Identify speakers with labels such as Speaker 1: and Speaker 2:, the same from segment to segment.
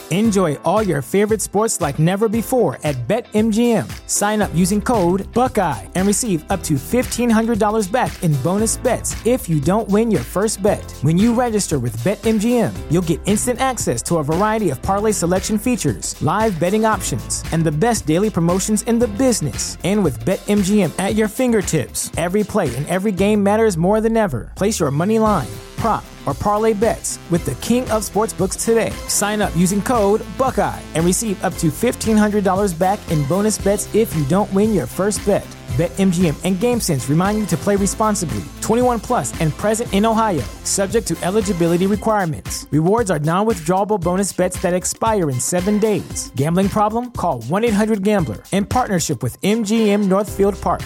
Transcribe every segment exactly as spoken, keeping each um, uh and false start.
Speaker 1: Enjoy all your favorite sports like never before at BetMGM. Sign up using code Buckeye and receive up to fifteen hundred dollars back in bonus bets if you don't win your first bet. When you register with BetMGM, you'll get instant access to a variety of parlay selection features, live betting options, and the best daily promotions in the business. And with BetMGM at your fingertips, every play and every game matters more than ever. Place your money line, prop, or parlay bets with the king of sportsbooks today. Sign up using code Buckeye and receive up to fifteen hundred dollars back in bonus bets if you don't win your first bet. BetMGM and GameSense remind you to play responsibly. twenty-one plus and present in Ohio, subject to eligibility requirements. Rewards are non-withdrawable bonus bets that expire in seven days. Gambling problem? Call one eight hundred gambler in partnership with M G M Northfield Park.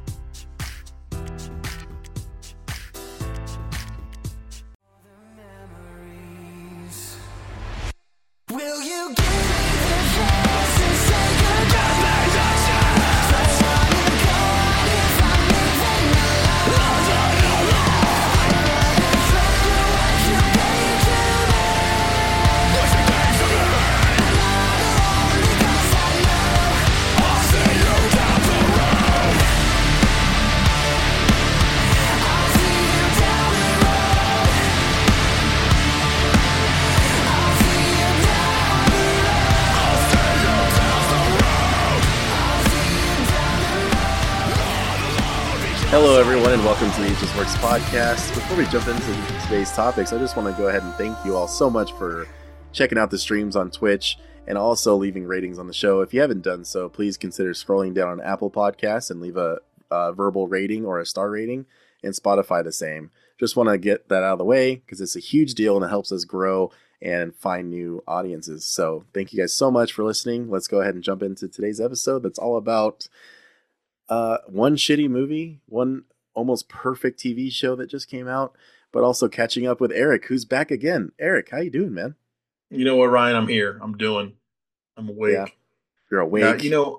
Speaker 2: Hello, everyone, and welcome to the Aegis Works podcast. Before we jump into today's topics, I just want to go ahead and thank you all so much for checking out the streams on Twitch and also leaving ratings on the show. If you haven't done so, please consider scrolling down on Apple Podcasts and leave a, a verbal rating or a star rating, and Spotify the same. Just want to get that out of the way because it's a huge deal and it helps us grow and find new audiences. So thank you guys so much for listening. Let's go ahead and jump into today's episode that's all about Uh, one shitty movie, one almost perfect T V show that just came out, but also catching up with Eric, who's back again. Eric, how you doing, man?
Speaker 3: You know what, Ryan? I'm here. I'm doing. I'm awake.
Speaker 2: Yeah. You're awake.
Speaker 3: Yeah, you know,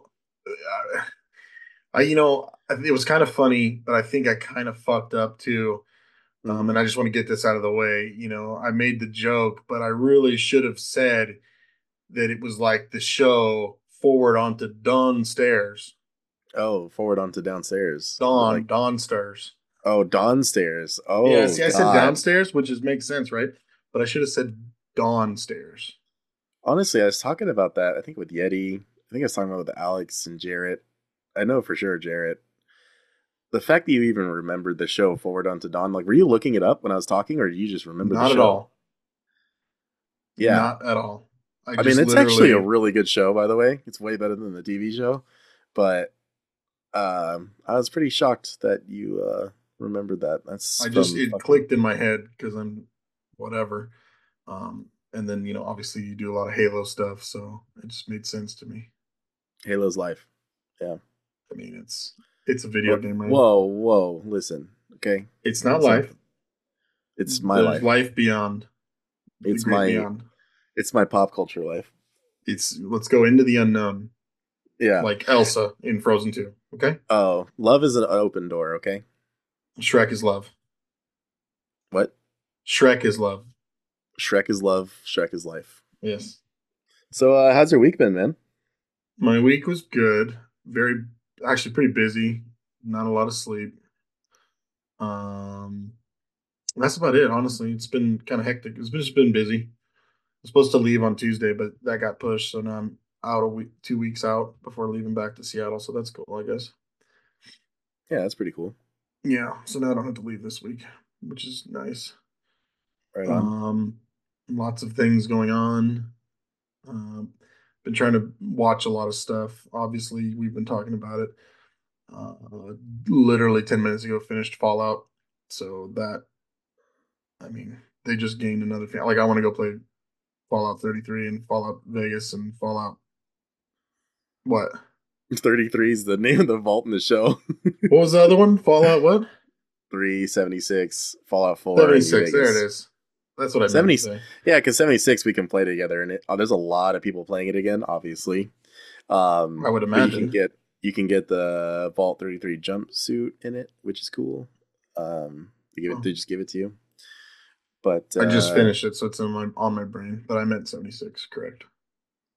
Speaker 3: I, you know, it was kind of funny, but I think I kind of fucked up too. Um, and I just want to get this out of the way. You know, I made the joke, but I really should have said that it was like the show Forward Onto Dawn Stairs.
Speaker 2: Oh, Forward Onto Downstairs.
Speaker 3: Dawn,
Speaker 2: like,
Speaker 3: Dawn Stairs.
Speaker 2: Oh, Dawn Stairs. Oh,
Speaker 3: yeah. See, I
Speaker 2: God.
Speaker 3: said downstairs, which is makes sense, right? But I should have said Dawn Stairs.
Speaker 2: Honestly, I was talking about that. I think with Yeti. I think I was talking about with Alex and Jarrett. I know for sure, Jarrett. The fact that you even remembered the show Forward Onto Dawn, like, were you looking it up when I was talking, or did you just remember
Speaker 3: Not
Speaker 2: the show?
Speaker 3: at all.
Speaker 2: Yeah,
Speaker 3: not at all. I,
Speaker 2: I mean, it's actually a really good show, by the way. It's way better than the T V show, but. Um, I was pretty shocked that you uh, remembered that. That's
Speaker 3: I just it
Speaker 2: fucking...
Speaker 3: clicked in my head because I'm whatever. Um, and then you know, obviously, you do a lot of Halo stuff, so it just made sense to me.
Speaker 2: Halo's life, yeah.
Speaker 3: I mean, it's it's a video
Speaker 2: whoa,
Speaker 3: game, right?
Speaker 2: Whoa, whoa! Listen, okay.
Speaker 3: It's not
Speaker 2: it's
Speaker 3: life.
Speaker 2: Like, it's my
Speaker 3: There's
Speaker 2: life.
Speaker 3: Life beyond.
Speaker 2: It's my.
Speaker 3: Beyond.
Speaker 2: It's my pop culture life.
Speaker 3: It's let's go into the unknown.
Speaker 2: Yeah,
Speaker 3: like Elsa in Frozen two. Okay.
Speaker 2: Oh, love is an open door. Okay.
Speaker 3: Shrek is love.
Speaker 2: What?
Speaker 3: Shrek is love.
Speaker 2: Shrek is love. Shrek is life.
Speaker 3: Yes.
Speaker 2: So, uh, how's your week been, man?
Speaker 3: My week was good. Very, actually, pretty busy. Not a lot of sleep. Um, that's about it. Honestly, it's been kind of hectic. It's just been busy. I was supposed to leave on Tuesday, but that got pushed, so now I'm out a week, two weeks out before leaving back to Seattle. So that's cool, I guess.
Speaker 2: Yeah, that's pretty cool.
Speaker 3: Yeah. So now I don't have to leave this week, which is nice.
Speaker 2: Right on.
Speaker 3: Um, lots of things going on. Um, been trying to watch a lot of stuff. Obviously, we've been talking about it. Uh, literally ten minutes ago, finished Fallout. So that, I mean, they just gained another fan. Like, I want to go play Fallout thirty-three and Fallout Vegas and Fallout. What?
Speaker 2: thirty-three is the name of the vault in the show.
Speaker 3: What was the other one? Fallout what?
Speaker 2: three seventy-six, Fallout four.
Speaker 3: seventy-six, there it is. That's what I
Speaker 2: seventy,
Speaker 3: meant to say.
Speaker 2: Yeah, because seventy-six we can play together, and it, oh, there's a lot of people playing it again, obviously. Um,
Speaker 3: I would
Speaker 2: you
Speaker 3: imagine.
Speaker 2: can get you can get the Vault thirty-three jumpsuit in it, which is cool. Um, they give it,
Speaker 3: Oh.
Speaker 2: they just give it to you. But
Speaker 3: I just
Speaker 2: uh,
Speaker 3: finished it, so it's on my on my brain. But I meant seventy-six, correct?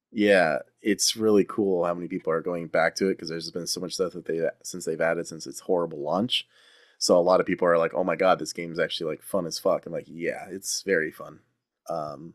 Speaker 2: Yeah, it's really cool how many people are going back to it because there's been so much stuff that they since they've added since its horrible launch. So a lot of people are like, "Oh my god, this game's actually like fun as fuck." I'm like, "Yeah, it's very fun." Um,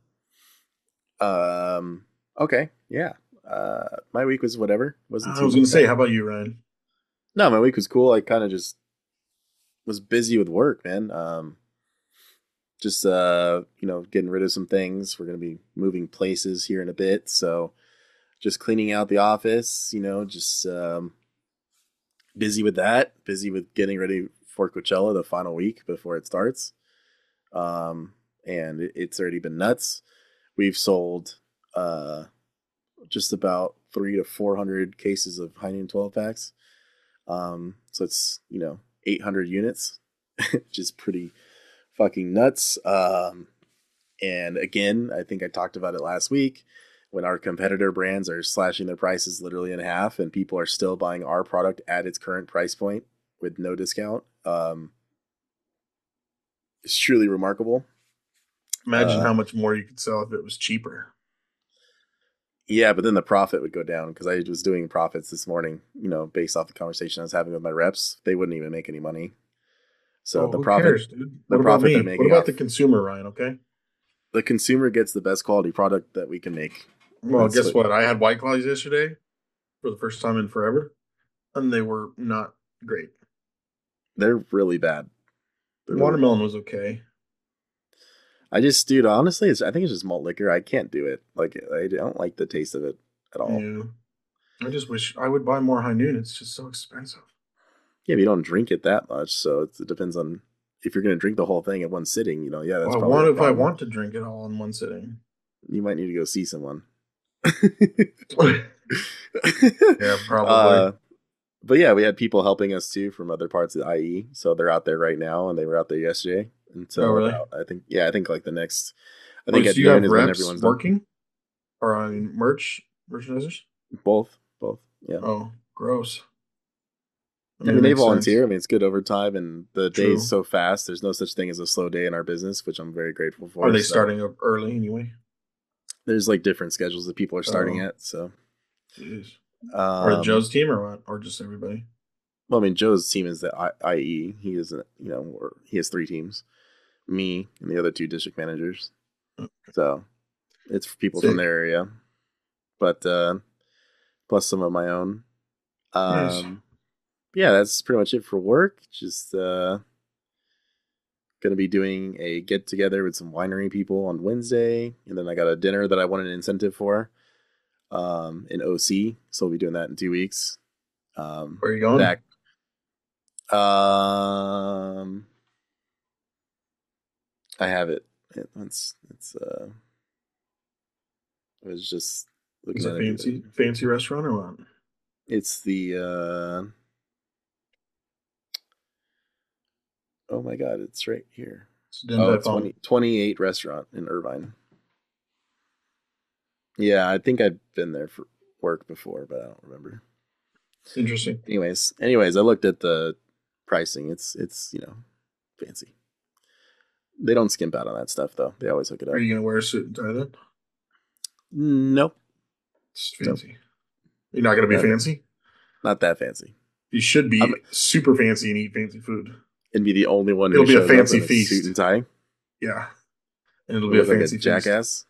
Speaker 2: um, okay, yeah. Uh, my week was whatever. Wasn't
Speaker 3: I
Speaker 2: too
Speaker 3: was gonna say,
Speaker 2: bad.
Speaker 3: how about you, Ryan?
Speaker 2: No, my week was cool. I kind of just was busy with work, man. Um, just uh, you know, getting rid of some things. We're gonna be moving places here in a bit, so just cleaning out the office. You know, just um, busy with that. Busy with getting ready for Coachella, the final week before it starts. Um, and it, it's already been nuts. We've sold uh just about three to four hundred cases of High Noon twelve packs. Um, so it's you know eight hundred units, which is pretty fucking nuts. Um, and again, I think I talked about it last week when our competitor brands are slashing their prices literally in half, and people are still buying our product at its current price point with no discount. Um, it's truly remarkable.
Speaker 3: Imagine
Speaker 2: Uh,
Speaker 3: how much more you could sell if it was cheaper.
Speaker 2: yeah, but then the profit would go down because I was doing profits this morning, you know, based off the conversation I was having with my reps. They wouldn't even make any money. So
Speaker 3: Oh,
Speaker 2: the
Speaker 3: who
Speaker 2: profit,
Speaker 3: cares, dude?
Speaker 2: the
Speaker 3: What about
Speaker 2: profit they're
Speaker 3: me? What
Speaker 2: making
Speaker 3: about the
Speaker 2: off
Speaker 3: consumer, Ryan? Okay.
Speaker 2: the consumer gets the best quality product that we can make.
Speaker 3: Well,
Speaker 2: That's
Speaker 3: guess
Speaker 2: what
Speaker 3: what? I had White Claws yesterday for the first time in forever, and they were not great.
Speaker 2: they're really bad. They're really bad.
Speaker 3: Watermelon was okay.
Speaker 2: I just, dude, honestly, it's, I think it's just malt liquor. I can't do it. Like, I don't like the taste of it at all.
Speaker 3: Yeah. I just wish I would buy more High Noon. It's just so expensive.
Speaker 2: Yeah, but you don't drink it that much, so it's, it depends on if you're going to drink the whole thing in one sitting. You know, yeah, that's
Speaker 3: Well, I
Speaker 2: probably
Speaker 3: want
Speaker 2: a
Speaker 3: if I
Speaker 2: problem.
Speaker 3: want to drink it all in one sitting.
Speaker 2: You might need to go see someone.
Speaker 3: Yeah, probably.
Speaker 2: uh, but yeah, we had people helping us too from other parts of the I E. So they're out there right now, and they were out there yesterday
Speaker 3: Oh,
Speaker 2: until
Speaker 3: really?
Speaker 2: about I think yeah I think like the next I think
Speaker 3: Wait,
Speaker 2: at
Speaker 3: so you
Speaker 2: noon
Speaker 3: have
Speaker 2: is when
Speaker 3: reps
Speaker 2: everyone's done.
Speaker 3: working? Or I mean merch merchandisers?
Speaker 2: Both, both, yeah.
Speaker 3: Oh, gross. I
Speaker 2: I
Speaker 3: mean, it
Speaker 2: mean, they
Speaker 3: makes sense.
Speaker 2: volunteer. I mean, it's good overtime, and the day's
Speaker 3: True.
Speaker 2: so fast. There's no such thing as a slow day in our business, which I'm very grateful
Speaker 3: Are
Speaker 2: for.
Speaker 3: they
Speaker 2: So
Speaker 3: starting up early anyway?
Speaker 2: there's like different schedules that people are starting
Speaker 3: Oh,
Speaker 2: at. So,
Speaker 3: jeez. Or
Speaker 2: um,
Speaker 3: Joe's team or what? Or just everybody?
Speaker 2: well, I mean, Joe's team is the I- IE. He isn't, you know, or he has three teams, me and the other two district managers.
Speaker 3: Oh,
Speaker 2: So it's for people from
Speaker 3: sick.
Speaker 2: their area, but uh, plus some of my own.
Speaker 3: Nice.
Speaker 2: Um, yeah, that's pretty much it for work. Just uh, gonna be doing a get together with some winery people on Wednesday, and then I got a dinner that I won an incentive for um, in O C, so we'll be doing that in two weeks. Um,
Speaker 3: Where are you going?
Speaker 2: back, um, I have it. it it's it's uh, I was just
Speaker 3: Is
Speaker 2: looking
Speaker 3: it
Speaker 2: at it.
Speaker 3: fancy fancy restaurant or what?
Speaker 2: It's the uh, oh my god, it's right here.
Speaker 3: It's Din
Speaker 2: Oh,
Speaker 3: Tai Fung.
Speaker 2: twenty twenty-eight restaurant in Irvine. Yeah, I think I've been there for work before, but I don't remember.
Speaker 3: Interesting.
Speaker 2: Anyways, anyways, I looked at the pricing. It's it's you know fancy. They don't skimp out on that stuff though. They always hook it
Speaker 3: Are
Speaker 2: up.
Speaker 3: you gonna wear a suit and tie then?
Speaker 2: Nope,
Speaker 3: It's
Speaker 2: nope,
Speaker 3: fancy. You're not gonna be
Speaker 2: not
Speaker 3: fancy?
Speaker 2: not that fancy.
Speaker 3: You should
Speaker 2: I'm
Speaker 3: be super fancy and eat fancy food.
Speaker 2: and be the only one who
Speaker 3: It'll be a
Speaker 2: shows up
Speaker 3: fancy
Speaker 2: in a suit and
Speaker 3: feast.
Speaker 2: tie.
Speaker 3: Yeah. And it'll
Speaker 2: I
Speaker 3: be a
Speaker 2: look like a
Speaker 3: fancy feast.
Speaker 2: jackass.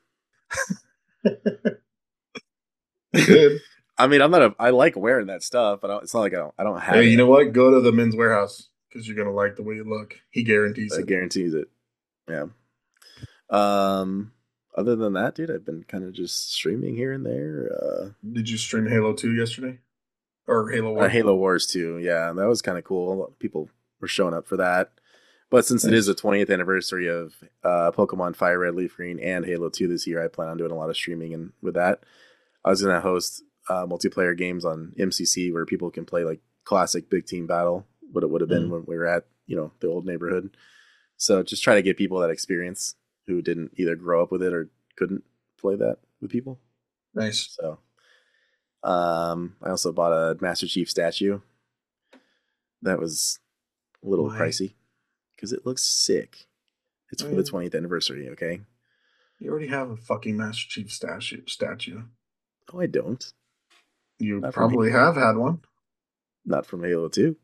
Speaker 3: Good.
Speaker 2: I mean, I'm not a. I like wearing that stuff, but I don't, it's not like I don't. I don't have
Speaker 3: Hey, you
Speaker 2: it.
Speaker 3: know what? Go to the Men's Warehouse because you're gonna like the way you look. He guarantees
Speaker 2: I
Speaker 3: it.
Speaker 2: guarantees it. Yeah. Um. Other than that, dude, I've been kind of just streaming here and there.
Speaker 3: Did you stream Halo two yesterday? Or Halo
Speaker 2: Uh, uh,
Speaker 3: one?
Speaker 2: Halo Wars too. Yeah, that was kind of cool. A lot of people were showing up for that. But since it is the
Speaker 3: Nice.
Speaker 2: twentieth anniversary of uh, Pokemon Fire Red, Leaf Green, and Halo two this year, I plan on doing a lot of streaming. And with that, I was going to host uh, multiplayer games on M C C where people can play like classic big team battle, what it would have been
Speaker 3: Mm,
Speaker 2: when we were at you know the old neighborhood. So just try to get people that experience who didn't either grow up with it or couldn't play that with people.
Speaker 3: nice.
Speaker 2: So um, I also bought a Master Chief statue. That was a little
Speaker 3: Why?
Speaker 2: pricey because it looks sick. It's for the
Speaker 3: Man,
Speaker 2: twentieth anniversary, okay?
Speaker 3: you already have a fucking Master Chief statue. Statue.
Speaker 2: No, I don't.
Speaker 3: You
Speaker 2: Not from
Speaker 3: probably
Speaker 2: Halo.
Speaker 3: have had one.
Speaker 2: Not from Halo two.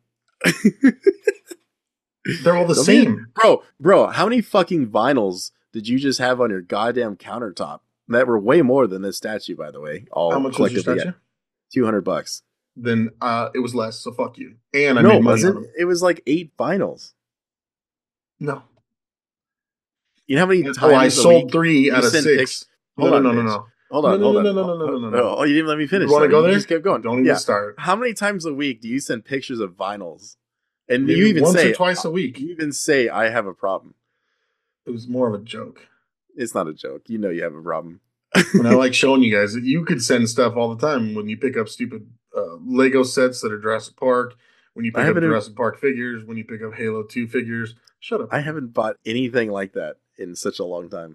Speaker 3: They're all the
Speaker 2: Don't be,
Speaker 3: same.
Speaker 2: bro, bro, how many fucking vinyls did you just have on your goddamn countertop? That were way more than this statue, by the way.
Speaker 3: How
Speaker 2: All
Speaker 3: much was your
Speaker 2: collectively at
Speaker 3: statue?
Speaker 2: two hundred bucks.
Speaker 3: Then uh, it was less, so fuck you. And I
Speaker 2: No,
Speaker 3: made
Speaker 2: it
Speaker 3: money on
Speaker 2: wasn't.
Speaker 3: them.
Speaker 2: It was like eight vinyls.
Speaker 3: No.
Speaker 2: You know how many
Speaker 3: And-
Speaker 2: times
Speaker 3: oh, I
Speaker 2: a
Speaker 3: sold
Speaker 2: week
Speaker 3: three
Speaker 2: you
Speaker 3: out of
Speaker 2: send pic-
Speaker 3: six.
Speaker 2: Hold
Speaker 3: No,
Speaker 2: on,
Speaker 3: no, no, no,
Speaker 2: bitch.
Speaker 3: no.
Speaker 2: Hold
Speaker 3: No,
Speaker 2: on,
Speaker 3: no,
Speaker 2: hold
Speaker 3: no,
Speaker 2: on.
Speaker 3: no, no, no, no, no, no, no.
Speaker 2: Oh, you didn't let me finish.
Speaker 3: You want to
Speaker 2: though.
Speaker 3: go
Speaker 2: You
Speaker 3: there?
Speaker 2: just kept going.
Speaker 3: Don't even
Speaker 2: Yeah.
Speaker 3: start.
Speaker 2: How many times a week do you send pictures of vinyls? And
Speaker 3: Maybe
Speaker 2: you even
Speaker 3: once
Speaker 2: say
Speaker 3: or twice a week.
Speaker 2: You even say I have a problem.
Speaker 3: It was more of a joke.
Speaker 2: It's not a joke. You know you have a problem.
Speaker 3: And I like showing you guys that you could send stuff all the time when you pick up stupid uh, Lego sets that are Jurassic Park, when you
Speaker 2: I
Speaker 3: pick up
Speaker 2: haven't-
Speaker 3: Jurassic Park figures, when you pick up Halo two figures. Shut up.
Speaker 2: I haven't bought anything like that in such a long time.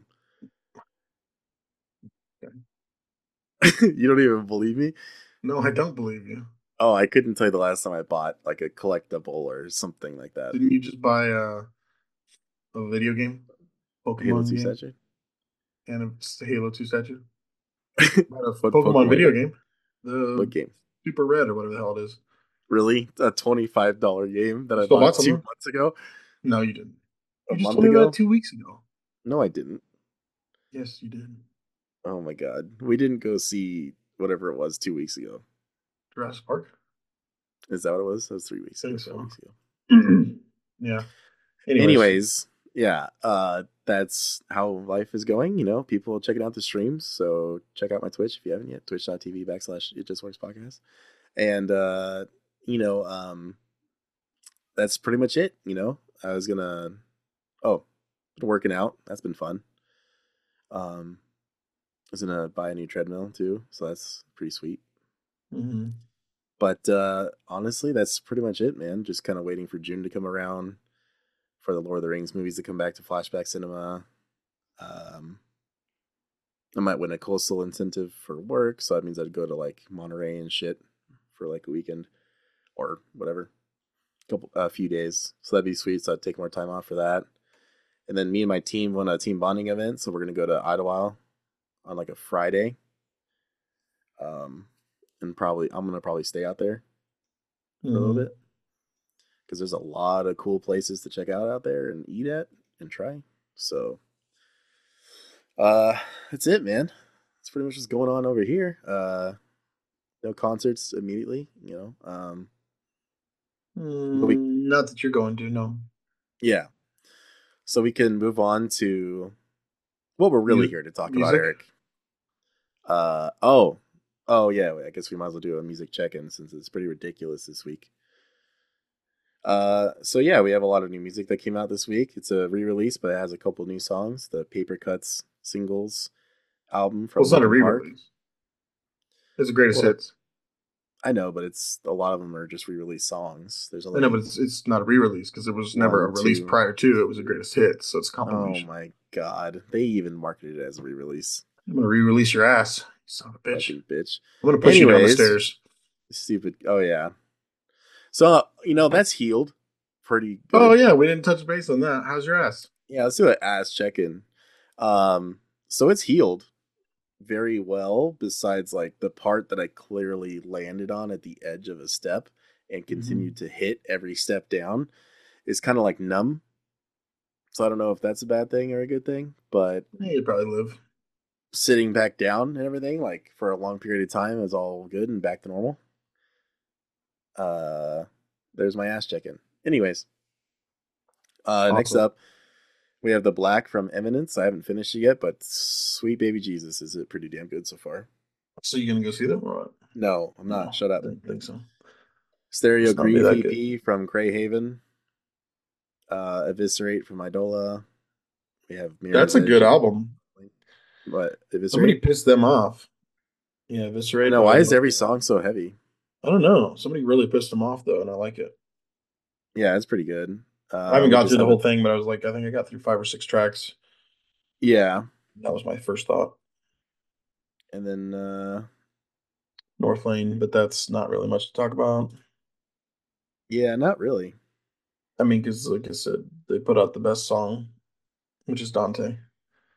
Speaker 2: You don't even believe me?
Speaker 3: No, I don't believe you.
Speaker 2: Oh, I couldn't tell you the last time I bought like a collectible or something like that.
Speaker 3: Didn't you just buy uh, a video game?
Speaker 2: Halo
Speaker 3: Pokemon
Speaker 2: two
Speaker 3: game?
Speaker 2: statue?
Speaker 3: And a Halo two statue? Not a
Speaker 2: What
Speaker 3: Pokemon,
Speaker 2: Pokemon
Speaker 3: video
Speaker 2: game?
Speaker 3: game. The
Speaker 2: What game?
Speaker 3: Super Red or whatever the hell it is.
Speaker 2: Really? A twenty-five dollars game that I
Speaker 3: Still
Speaker 2: bought
Speaker 3: bought some
Speaker 2: two
Speaker 3: more?
Speaker 2: months ago?
Speaker 3: No, you didn't.
Speaker 2: A
Speaker 3: You just
Speaker 2: month
Speaker 3: told me
Speaker 2: ago?
Speaker 3: about it two weeks ago.
Speaker 2: No, I didn't.
Speaker 3: Yes, you did.
Speaker 2: Oh my god. We didn't go see whatever it was two weeks ago.
Speaker 3: Jurassic Park?
Speaker 2: Is that what it was? That was three weeks
Speaker 3: I
Speaker 2: ago.
Speaker 3: think so.
Speaker 2: Four weeks ago.
Speaker 3: Yeah.
Speaker 2: Anyways.
Speaker 3: Anyways.
Speaker 2: yeah, uh, that's how life is going. You know, people checking out the streams. So check out my Twitch if you haven't yet. Twitch.tv backslash It Just Works Podcast. And, uh, you know, um, that's pretty much it. You know, I was going to, oh, been working out. That's been fun. Um, I was going to buy a new treadmill too. So that's pretty sweet.
Speaker 3: Mm-hmm.
Speaker 2: But uh, honestly, that's pretty much it, man. Just kind of waiting for June to come around, for the Lord of the Rings movies to come back to Flashback Cinema. Um, I might win a coastal incentive for work, so that means I'd go to like Monterey and shit for like a weekend or whatever, a couple a few days. So that'd be sweet. So I'd take more time off for that. And then me and my team won a team bonding event, so we're gonna go to Idlewild on like a Friday. Um, and probably I'm gonna probably stay out there for
Speaker 3: Mm-hmm.
Speaker 2: a little bit, because there's a lot of cool places to check out out there and eat at and try. So uh that's it, man. That's pretty much what's going on over here. Uh no concerts immediately, you know. Um
Speaker 3: Mm,
Speaker 2: we,
Speaker 3: not that you're going to, no.
Speaker 2: yeah. So we can move on to what we're really
Speaker 3: Mu-
Speaker 2: here to talk
Speaker 3: music?
Speaker 2: about, Eric. Uh oh. Oh yeah, I guess we might as well do a music check-in since it's pretty ridiculous this week. Uh, so yeah, we have a lot of new music that came out this week. It's a re-release, but it has a couple new songs. The Paper Cuts singles album from
Speaker 3: Well, it's not a
Speaker 2: Linkin Park.
Speaker 3: re-release. It's the greatest
Speaker 2: Well,
Speaker 3: hits.
Speaker 2: I know, but it's a lot of them are just re-released songs. There's
Speaker 3: I
Speaker 2: only
Speaker 3: know, but it's, it's not a re-release because it was never a
Speaker 2: One,
Speaker 3: release
Speaker 2: two.
Speaker 3: prior to. It was a greatest hits, so it's a
Speaker 2: oh
Speaker 3: compilation.
Speaker 2: my god, they even marketed it as a re-release.
Speaker 3: I'm gonna re-release your ass, you son of a bitch.
Speaker 2: Fucking bitch.
Speaker 3: I'm gonna push you down the
Speaker 2: Anyways.
Speaker 3: stairs.
Speaker 2: Stupid. Oh yeah. So you know that's healed pretty good.
Speaker 3: Oh yeah, we didn't touch base on that. How's your ass?
Speaker 2: Yeah, let's do an ass check-in. Um, so it's healed very well, besides like the part that I clearly landed on at the edge of a step and continued to hit every step down is kind of like numb. So I don't know if that's a bad thing or a good thing, but
Speaker 3: Yeah, you'd probably live.
Speaker 2: sitting back down and everything like for a long period of time is all good and back to normal. Uh, there's my ass check-in. Anyways, uh, next
Speaker 3: Awesome.
Speaker 2: up, we have The Black from Eminence. I haven't finished it yet, but sweet baby Jesus, is it pretty damn good so far?
Speaker 3: So you gonna go see them or what?
Speaker 2: No, I'm not.
Speaker 3: No,
Speaker 2: Shut up.
Speaker 3: I didn't think so.
Speaker 2: Stereo
Speaker 3: It's not be
Speaker 2: Grieve
Speaker 3: that
Speaker 2: E P from Greyhaven. Uh, Eviscerate from Idola. We have Mirror's
Speaker 3: That's a
Speaker 2: Edge.
Speaker 3: good album.
Speaker 2: What?
Speaker 3: Somebody
Speaker 2: Eviscerate?
Speaker 3: pissed them off. Yeah, Eviscerate.
Speaker 2: No,
Speaker 3: by
Speaker 2: why is
Speaker 3: North-
Speaker 2: every song so heavy?
Speaker 3: I don't know. Somebody really pissed them off though, and I like it.
Speaker 2: Yeah, it's pretty good. Uh,
Speaker 3: I haven't
Speaker 2: we
Speaker 3: got
Speaker 2: just
Speaker 3: through the
Speaker 2: have
Speaker 3: whole
Speaker 2: a-
Speaker 3: thing, but I was like, I think I got through five or six tracks.
Speaker 2: Yeah,
Speaker 3: That was my first thought.
Speaker 2: and then uh,
Speaker 3: North Lane, but that's not really much to talk about.
Speaker 2: yeah, not really.
Speaker 3: I mean, because like I said, they put out the best song, which is Dante.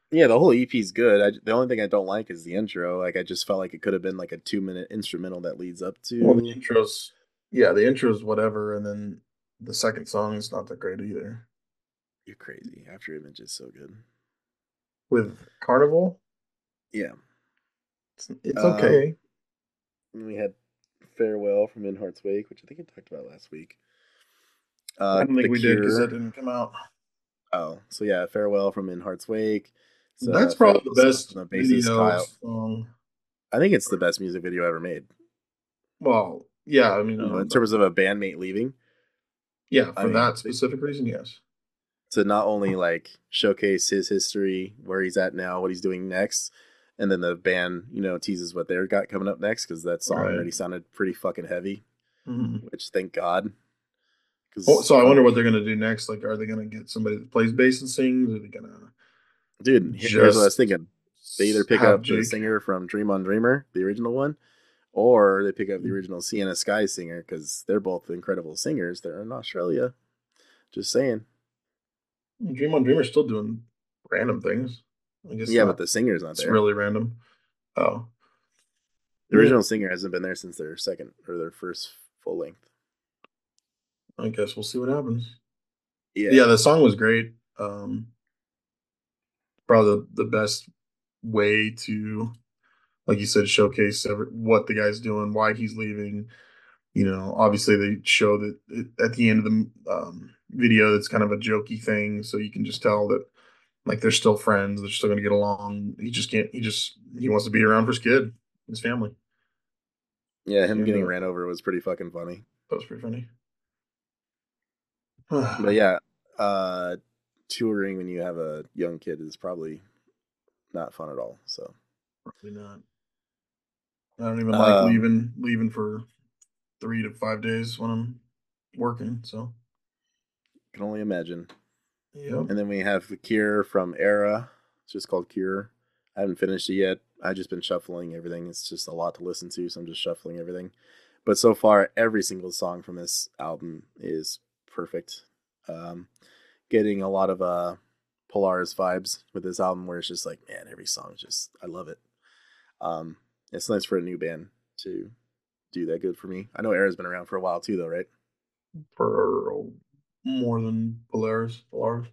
Speaker 2: Yeah, the whole E P is good. I, the only thing I don't like is the intro. Like, I just felt like it could have been like a two minute instrumental that leads up
Speaker 3: Well, the
Speaker 2: to.
Speaker 3: intros, yeah, the intros, whatever, and then the second song is not that great either.
Speaker 2: You're crazy. After Image is so good.
Speaker 3: With Carnival,
Speaker 2: Yeah.
Speaker 3: it's, it's
Speaker 2: Um,
Speaker 3: okay.
Speaker 2: and we had Farewell from In Heart's Wake, which I think I talked about last week.
Speaker 3: I
Speaker 2: Uh,
Speaker 3: don't
Speaker 2: The
Speaker 3: think we did because that
Speaker 2: Cure.
Speaker 3: didn't come out.
Speaker 2: Oh, so yeah, Farewell from In Heart's Wake. It's
Speaker 3: That's
Speaker 2: a
Speaker 3: probably
Speaker 2: farewell
Speaker 3: the
Speaker 2: song
Speaker 3: best
Speaker 2: from the bassist
Speaker 3: video
Speaker 2: Kyle.
Speaker 3: song.
Speaker 2: I think it's the best music video ever made.
Speaker 3: Well, yeah, I mean, I
Speaker 2: You know, in
Speaker 3: don't know.
Speaker 2: terms of a bandmate leaving.
Speaker 3: Yeah,
Speaker 2: I
Speaker 3: for
Speaker 2: mean,
Speaker 3: that
Speaker 2: they,
Speaker 3: specific reason, yes.
Speaker 2: to not only like showcase his history, where he's at now, what he's doing next, and then the band, you know, teases what they're got coming up next because that song
Speaker 3: Right.
Speaker 2: already sounded pretty fucking heavy.
Speaker 3: Mhm.
Speaker 2: Which thank God,
Speaker 3: Oh,
Speaker 2: because
Speaker 3: so I
Speaker 2: I don't
Speaker 3: wonder
Speaker 2: know,
Speaker 3: what they're gonna do next. Like, are they gonna get somebody that plays bass and sings? Are they gonna
Speaker 2: dude. Here's what I was
Speaker 3: just
Speaker 2: thinking: they either pick
Speaker 3: have
Speaker 2: up the
Speaker 3: Jake?
Speaker 2: singer from Dream on Dreamer, the original one, or they pick up the
Speaker 3: Mm.
Speaker 2: original Sienna Sky singer because they're both incredible singers. They're in Australia. Just saying.
Speaker 3: Dream on Dreamer's still doing random things. I guess
Speaker 2: Yeah, but
Speaker 3: not.
Speaker 2: the singer's not
Speaker 3: It's
Speaker 2: there.
Speaker 3: really random. Oh,
Speaker 2: The
Speaker 3: yeah.
Speaker 2: original singer hasn't been there since their second or their first full length.
Speaker 3: I guess we'll see what happens. Yeah,
Speaker 2: Yeah,
Speaker 3: the song was great. Um, probably the, the best way to, like you said, showcase every, what the guy's doing, why he's leaving. You know, obviously they show that it, at the end of the um, video, it's kind of a jokey thing, so you can just tell that like they're still friends, they're still going to get along. He just can't. He just he wants to be around for his kid, his family,
Speaker 2: yeah. Him
Speaker 3: and
Speaker 2: getting
Speaker 3: uh,
Speaker 2: ran over was pretty fucking funny.
Speaker 3: that was pretty funny.
Speaker 2: But yeah, uh, touring when you have a young kid is probably not fun at all. So,
Speaker 3: Probably not. I don't even like
Speaker 2: um,
Speaker 3: leaving leaving for three to five days when I'm working. So,
Speaker 2: can only imagine.
Speaker 3: yep.
Speaker 2: And then we have the Cure from Era. It's just called Cure. I haven't finished it yet. I've just been shuffling everything. It's just a lot to listen to, so I'm just shuffling everything. But so far, every single song from this album is perfect. Um, getting a lot of uh, Polaris vibes with this album, where it's just like, man, every song is just, I love it. Um, it's nice for a new band to do that good for me. I know Era's been around for a while too, though, right?
Speaker 3: For more than Polaris. Polaris.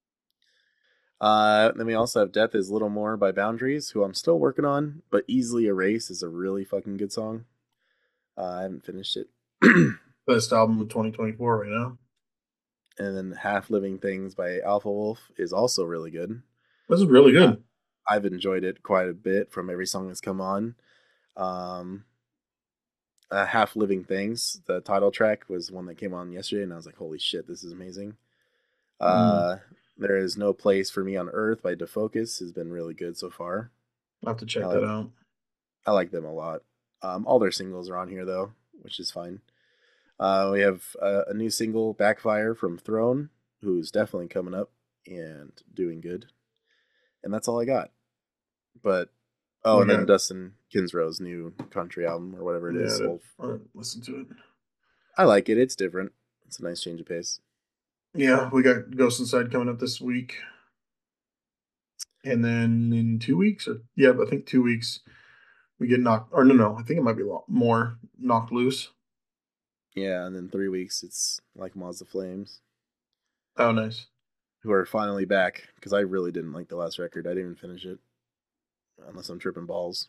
Speaker 2: Uh, then we also have Death is Little More by Boundaries, who I'm still working on, but Easily Erase is a really fucking good song. Uh, I haven't finished it. And
Speaker 3: Best album of twenty twenty-four right now.
Speaker 2: then Half Living Things by Alpha Wolf is also really good.
Speaker 3: This is really
Speaker 2: Uh,
Speaker 3: good.
Speaker 2: I've enjoyed it quite a bit from every song that's come on. Um, uh, Half Living Things, the title track, was one that came on yesterday, and I was like, holy shit, this is amazing.
Speaker 3: Mm,
Speaker 2: Uh, there is No Place for Me on Earth by Defocus has been really good so far.
Speaker 3: I'll have to
Speaker 2: I
Speaker 3: check that
Speaker 2: like
Speaker 3: out.
Speaker 2: I like them a lot. Um, all their singles are on here though, which is fine. Uh, we have a, a new single, Backfire from Throne, who's definitely coming up and doing good. And that's all I got. But oh,
Speaker 3: We
Speaker 2: and then
Speaker 3: got
Speaker 2: Dustin Kinsrow's new country album or whatever it
Speaker 3: yeah.
Speaker 2: is.
Speaker 3: To,
Speaker 2: Soul.
Speaker 3: uh, listen to it.
Speaker 2: I like it. It's different. It's a nice change of pace.
Speaker 3: Yeah, we got Ghost Inside coming up this week, and then in two weeks, or yeah, I think two weeks we get knocked. Or no, no, I think it might be a lot more knocked loose.
Speaker 2: Yeah, and then three weeks it's like Moz the Flames,
Speaker 3: Oh, nice.
Speaker 2: who are finally back because I really didn't like the last record. I didn't even finish it unless I'm tripping balls.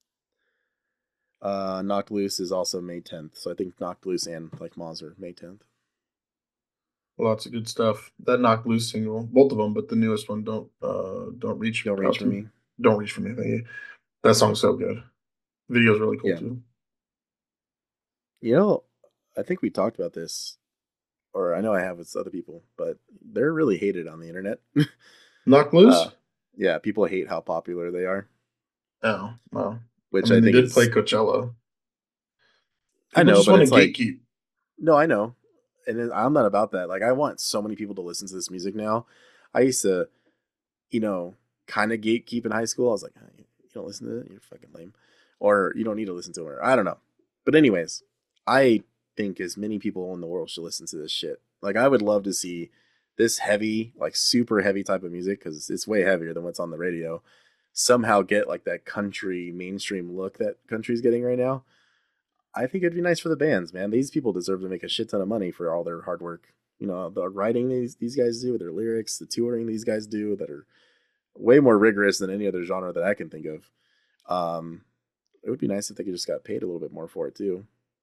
Speaker 2: Uh, Knocked Loose is also May tenth, so I think Knocked Loose and like Moz are May tenth.
Speaker 3: Lots of good stuff. That knocked loose single, both of them, but the newest one, don't uh don't reach
Speaker 2: Don't Reach
Speaker 3: out
Speaker 2: for
Speaker 3: to,
Speaker 2: Me.
Speaker 3: don't reach for me. Thank you. That song's so good. Video's really cool
Speaker 2: Yeah.
Speaker 3: too.
Speaker 2: You know, I think we talked about this, or I know I have with other people, but they're really hated on the internet.
Speaker 3: Knocked
Speaker 2: uh,
Speaker 3: loose.
Speaker 2: yeah, people hate how popular they are,
Speaker 3: Oh, wow. I
Speaker 2: which I
Speaker 3: mean, they
Speaker 2: think
Speaker 3: did play
Speaker 2: is,
Speaker 3: Coachella.
Speaker 2: I
Speaker 3: People
Speaker 2: know,
Speaker 3: just
Speaker 2: but
Speaker 3: want to
Speaker 2: it's like,
Speaker 3: gatekeep.
Speaker 2: no, I know. And then I'm not about that. Like, I want so many people to listen to this music now. I used to, you know, kind of gatekeep in high school. I was like, "Oh, you don't listen to it? You're fucking lame. Or you don't need to listen to it. Or, I don't know. But, anyways, I think as many people in the world should listen to this shit. Like, I would love to see this heavy, like super heavy type of music, because it's way heavier than what's on the radio, somehow get like that country mainstream look that country's getting right now. I think it'd be nice for the bands, man. These people deserve to make a shit ton of money for all their hard work. You know, the writing these these guys do, their lyrics, the touring these guys do, that are way more rigorous than any other genre that I can think of. Um, it would be nice if they could just got paid a little bit more for it too.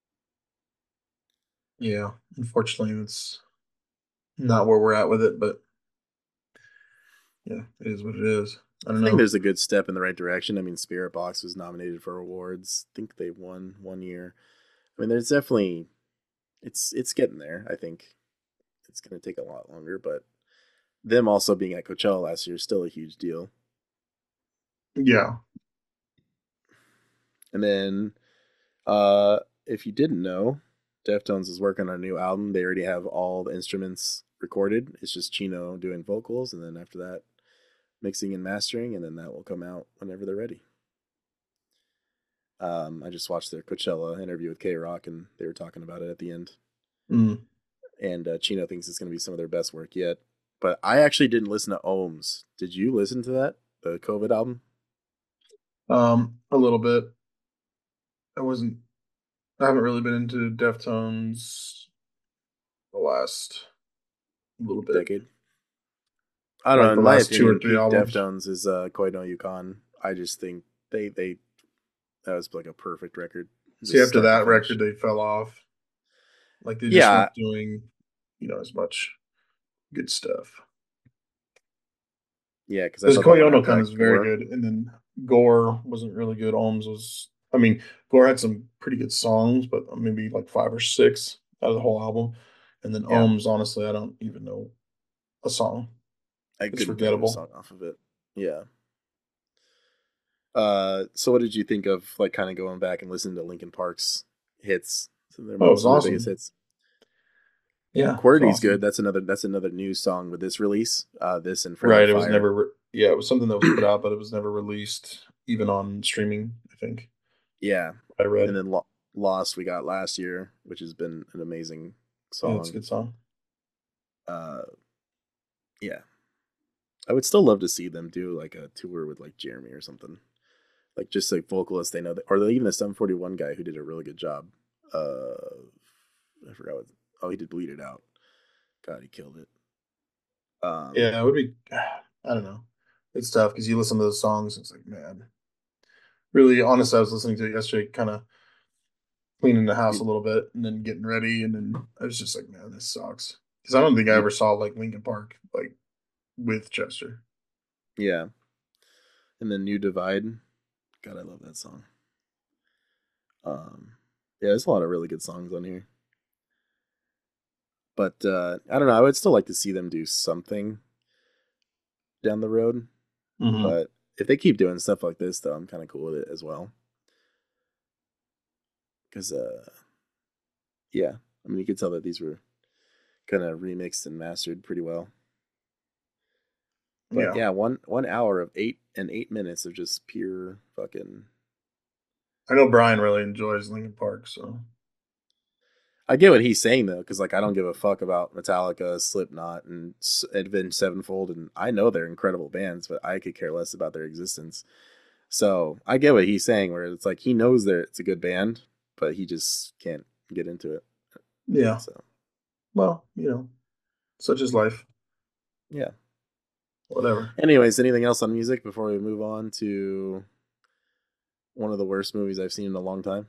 Speaker 3: Yeah, unfortunately, that's not where we're at with it, but yeah, it is what it is. I don't
Speaker 2: I think
Speaker 3: know.
Speaker 2: there's a good step in the right direction. I mean, Spirit Box was nominated for awards. I think they won one year. I mean, there's definitely it's it's getting there. I think it's going to take a lot longer, but them also being at Coachella last year is still a huge deal.
Speaker 3: Yeah.
Speaker 2: And then, uh, if you didn't know, Deftones is working on a new album. They already have all the instruments recorded. It's just Chino doing vocals, and then after that, mixing and mastering, and then that will come out whenever they're ready. Um, I just watched their Coachella interview with K-Rock, and they were talking about it at the end.
Speaker 3: Mm.
Speaker 2: And uh, Chino thinks it's going to be some of their best work yet. But I actually didn't listen to Ohms. Did you listen to that, the COVID album?
Speaker 3: Um, a little bit. I wasn't. I haven't really been into Deftones the last little bit.
Speaker 2: Decade. I don't
Speaker 3: Like
Speaker 2: know.
Speaker 3: the
Speaker 2: In my
Speaker 3: last two or
Speaker 2: opinion,
Speaker 3: three
Speaker 2: peak
Speaker 3: albums.
Speaker 2: Deftones is uh, Koi no Yukon. I just think they they that was like a perfect record.
Speaker 3: See,
Speaker 2: Just
Speaker 3: after
Speaker 2: start to
Speaker 3: that
Speaker 2: finish.
Speaker 3: record, they fell off. Like they just
Speaker 2: Yeah.
Speaker 3: weren't doing, you know, as much good stuff.
Speaker 2: Yeah, because I
Speaker 3: Because
Speaker 2: thought that one
Speaker 3: Koyono
Speaker 2: after,
Speaker 3: kind
Speaker 2: like,
Speaker 3: of was very
Speaker 2: Gore-
Speaker 3: good, and then Gore wasn't really good. Ohms was, I mean, Gore had some pretty good songs, but maybe like five or six out of the whole album. And then
Speaker 2: Yeah.
Speaker 3: Ohms, honestly, I don't even know a song.
Speaker 2: I
Speaker 3: It's
Speaker 2: couldn't tell you a
Speaker 3: forgettable.
Speaker 2: song off of it. Yeah. Uh, so what did you think of like kind of going back and listening to Linkin Park's hits? Some of their,
Speaker 3: Oh, it was
Speaker 2: some of their
Speaker 3: awesome.
Speaker 2: biggest hits.
Speaker 3: Yeah,
Speaker 2: QWERTY's
Speaker 3: awesome.
Speaker 2: good. That's another that's another new song with this release. Uh, this and Friendly
Speaker 3: Right, it
Speaker 2: Fire.
Speaker 3: was never. Re- yeah, it was something that was put out, but it was never released, even on streaming. I think.
Speaker 2: Yeah,
Speaker 3: I read.
Speaker 2: and then Lo- Lost we got last year, which has been an amazing song.
Speaker 3: Yeah, it's a good song.
Speaker 2: Uh, yeah, I would still love to see them do like a tour with like Jeremy or something, like just like vocalists they know that, or even the seven forty-one guy who did a really good job. Uh, I forgot what. Oh, he did Bleed It Out. God, he killed it. Um,
Speaker 3: Yeah, it would be. I don't know. It's tough because you listen to those songs, and it's like, man. Really, honest, I was listening to it yesterday, kind of cleaning the house a little bit, and then getting ready, and then I was just like, man, this sucks. Because I don't think I ever saw like Linkin Park like with Chester.
Speaker 2: Yeah. And then New Divide. God, I love that song. Um, yeah, there's a lot of really good songs on here. But uh, I don't know. I would still like to see them do something down the road.
Speaker 3: Mm-hmm.
Speaker 2: But if they keep doing stuff like this, though, I'm kind of cool with it as well. Because, uh, yeah, I mean, you could tell that these were kind of remixed and mastered pretty well. But yeah. yeah, one one hour of eight and eight minutes of just pure fucking.
Speaker 3: I know Brian really enjoys Linkin Park, so
Speaker 2: I get what he's saying though, because like I don't give a fuck about Metallica, Slipknot, and Avenged Sevenfold, and I know they're incredible bands, but I could care less about their existence. So I get what he's saying, where it's like he knows that it's a good band, but he just can't get into it.
Speaker 3: Yeah.
Speaker 2: So,
Speaker 3: well, you know, such is life.
Speaker 2: Yeah.
Speaker 3: Whatever.
Speaker 2: Anyways, anything else on music before we move on to one of the worst movies I've seen in a long time?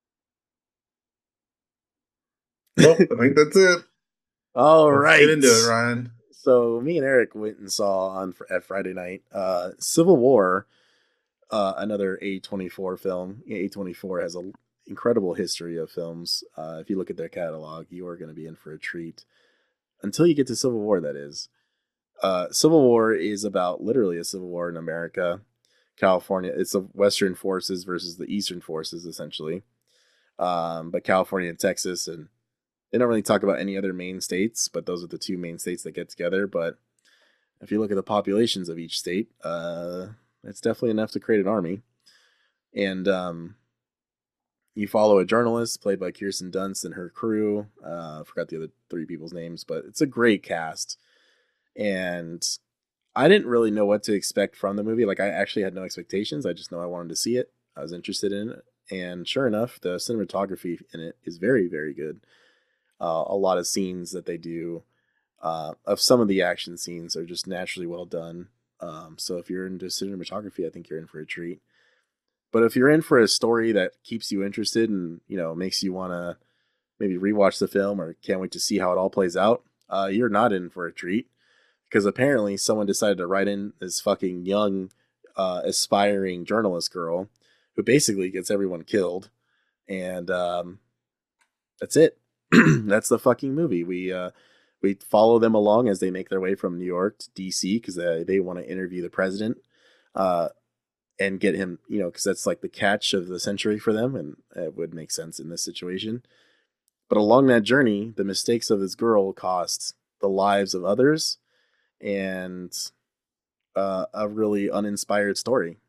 Speaker 3: Nope, I think that's it.
Speaker 2: All
Speaker 3: Let's
Speaker 2: right.
Speaker 3: get into it, Ryan.
Speaker 2: So me and Eric went and saw on at Friday night uh, Civil War, uh, another A twenty-four film. A twenty-four has an incredible history of films. Uh, if you look at their catalog, you are going to be in for a treat. Until you get to Civil War, that is. Uh, Civil War is about literally a civil war in America, California. It's the Western forces versus the Eastern forces, essentially. Um, but California and Texas, and they don't really talk about any other main states, but those are the two main states that get together. But if you look at the populations of each state, uh, it's definitely enough to create an army. And um, you follow a journalist played by Kirsten Dunst and her crew. Uh, I forgot the other three people's names, but it's a great cast. And I didn't really know what to expect from the movie. Like I actually had no expectations. I just know I wanted to see it. I was interested in it, and sure enough, the cinematography in it is very, very good. Uh, a lot of scenes that they do, uh, of some of the action scenes, are just naturally well done. Um, so if you're into cinematography, I think you're in for a treat. But if you're in for a story that keeps you interested and you know makes you want to maybe rewatch the film or can't wait to see how it all plays out, uh, you're not in for a treat because apparently someone decided to write in this fucking young, uh, aspiring journalist girl who basically gets everyone killed, and um, that's it. That's the fucking movie. We uh, we follow them along as they make their way from New York to D C because they they want to interview the president. Uh, and get him, you know, because that's like the catch of the century for them, and it would make sense in this situation. But along that journey, the mistakes of this girl cost the lives of others, and uh, a really uninspired story.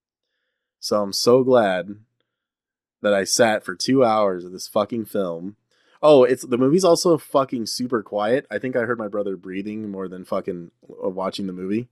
Speaker 2: So I'm so glad that I sat for two hours of this fucking film. Oh, it's the movie's also fucking super quiet. I think I heard my brother breathing more than fucking watching the movie.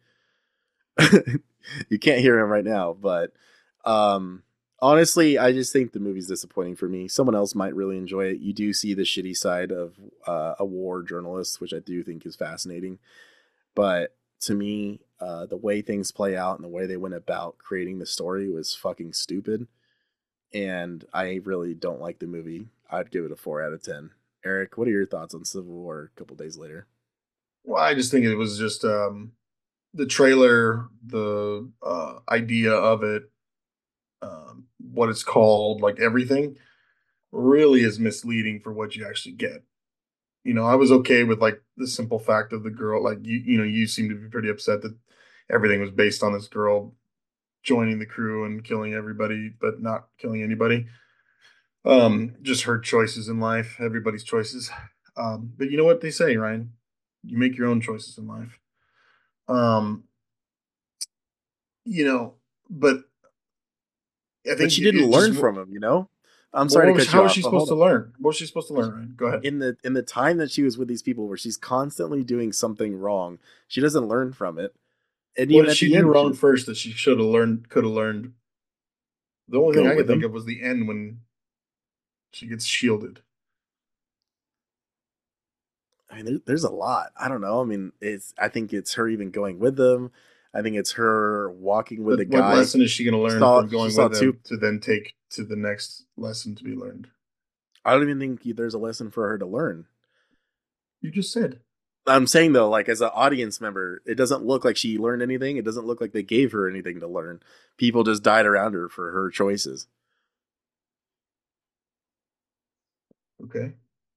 Speaker 2: You can't hear him right now, but um, honestly, I just think the movie's disappointing for me. Someone else might really enjoy it. You do see the shitty side of uh, a war journalist, which I do think is fascinating. But to me, uh, the way things play out and the way they went about creating the story was fucking stupid. And I really don't like the movie. I'd give it a four out of ten. Eric, what are your thoughts on Civil War a couple days later?
Speaker 3: Well, I just think it was just um, the trailer, the uh, idea of it, um, what it's called, like everything really is misleading for what you actually get. You know, I was okay with like the simple fact of the girl, like you, you know, you seem to be pretty upset that everything was based on this girl joining the crew and killing everybody, but not killing anybody. Um, just her choices in life, everybody's choices. Um, but you know what they say, Ryan? You make your own choices in life. Um, you know, but I
Speaker 2: But
Speaker 3: think
Speaker 2: she
Speaker 3: it,
Speaker 2: didn't
Speaker 3: it just
Speaker 2: learn from him, you know? I'm
Speaker 3: well,
Speaker 2: sorry
Speaker 3: what
Speaker 2: to
Speaker 3: was
Speaker 2: cut you
Speaker 3: how was
Speaker 2: off,
Speaker 3: she
Speaker 2: but
Speaker 3: supposed
Speaker 2: hold
Speaker 3: to
Speaker 2: on.
Speaker 3: learn? What was she supposed to learn, Ryan? Go ahead.
Speaker 2: In the in the time that she was with these people where she's constantly doing something wrong, she doesn't learn from it. And
Speaker 3: What
Speaker 2: even
Speaker 3: did
Speaker 2: at
Speaker 3: she
Speaker 2: the
Speaker 3: do
Speaker 2: end, she
Speaker 3: wrong first that she should have learned, could have learned? The only thing
Speaker 2: go
Speaker 3: I could
Speaker 2: with
Speaker 3: think
Speaker 2: him.
Speaker 3: of was the end when she gets shielded.
Speaker 2: I mean, there, there's a lot. I don't know. I mean, it's I think it's her even going with them. I think it's her walking with the
Speaker 3: But what
Speaker 2: guy.
Speaker 3: lesson is she going to
Speaker 2: She
Speaker 3: learn
Speaker 2: saw
Speaker 3: from
Speaker 2: she
Speaker 3: going
Speaker 2: saw
Speaker 3: with
Speaker 2: two.
Speaker 3: them to then take to the next lesson to be learned?
Speaker 2: I don't even think there's a lesson for her to learn.
Speaker 3: You just said.
Speaker 2: I'm saying though, like as an audience member, it doesn't look like she learned anything. It doesn't look like they gave her anything to learn. People just died around her for her choices.
Speaker 3: Okay.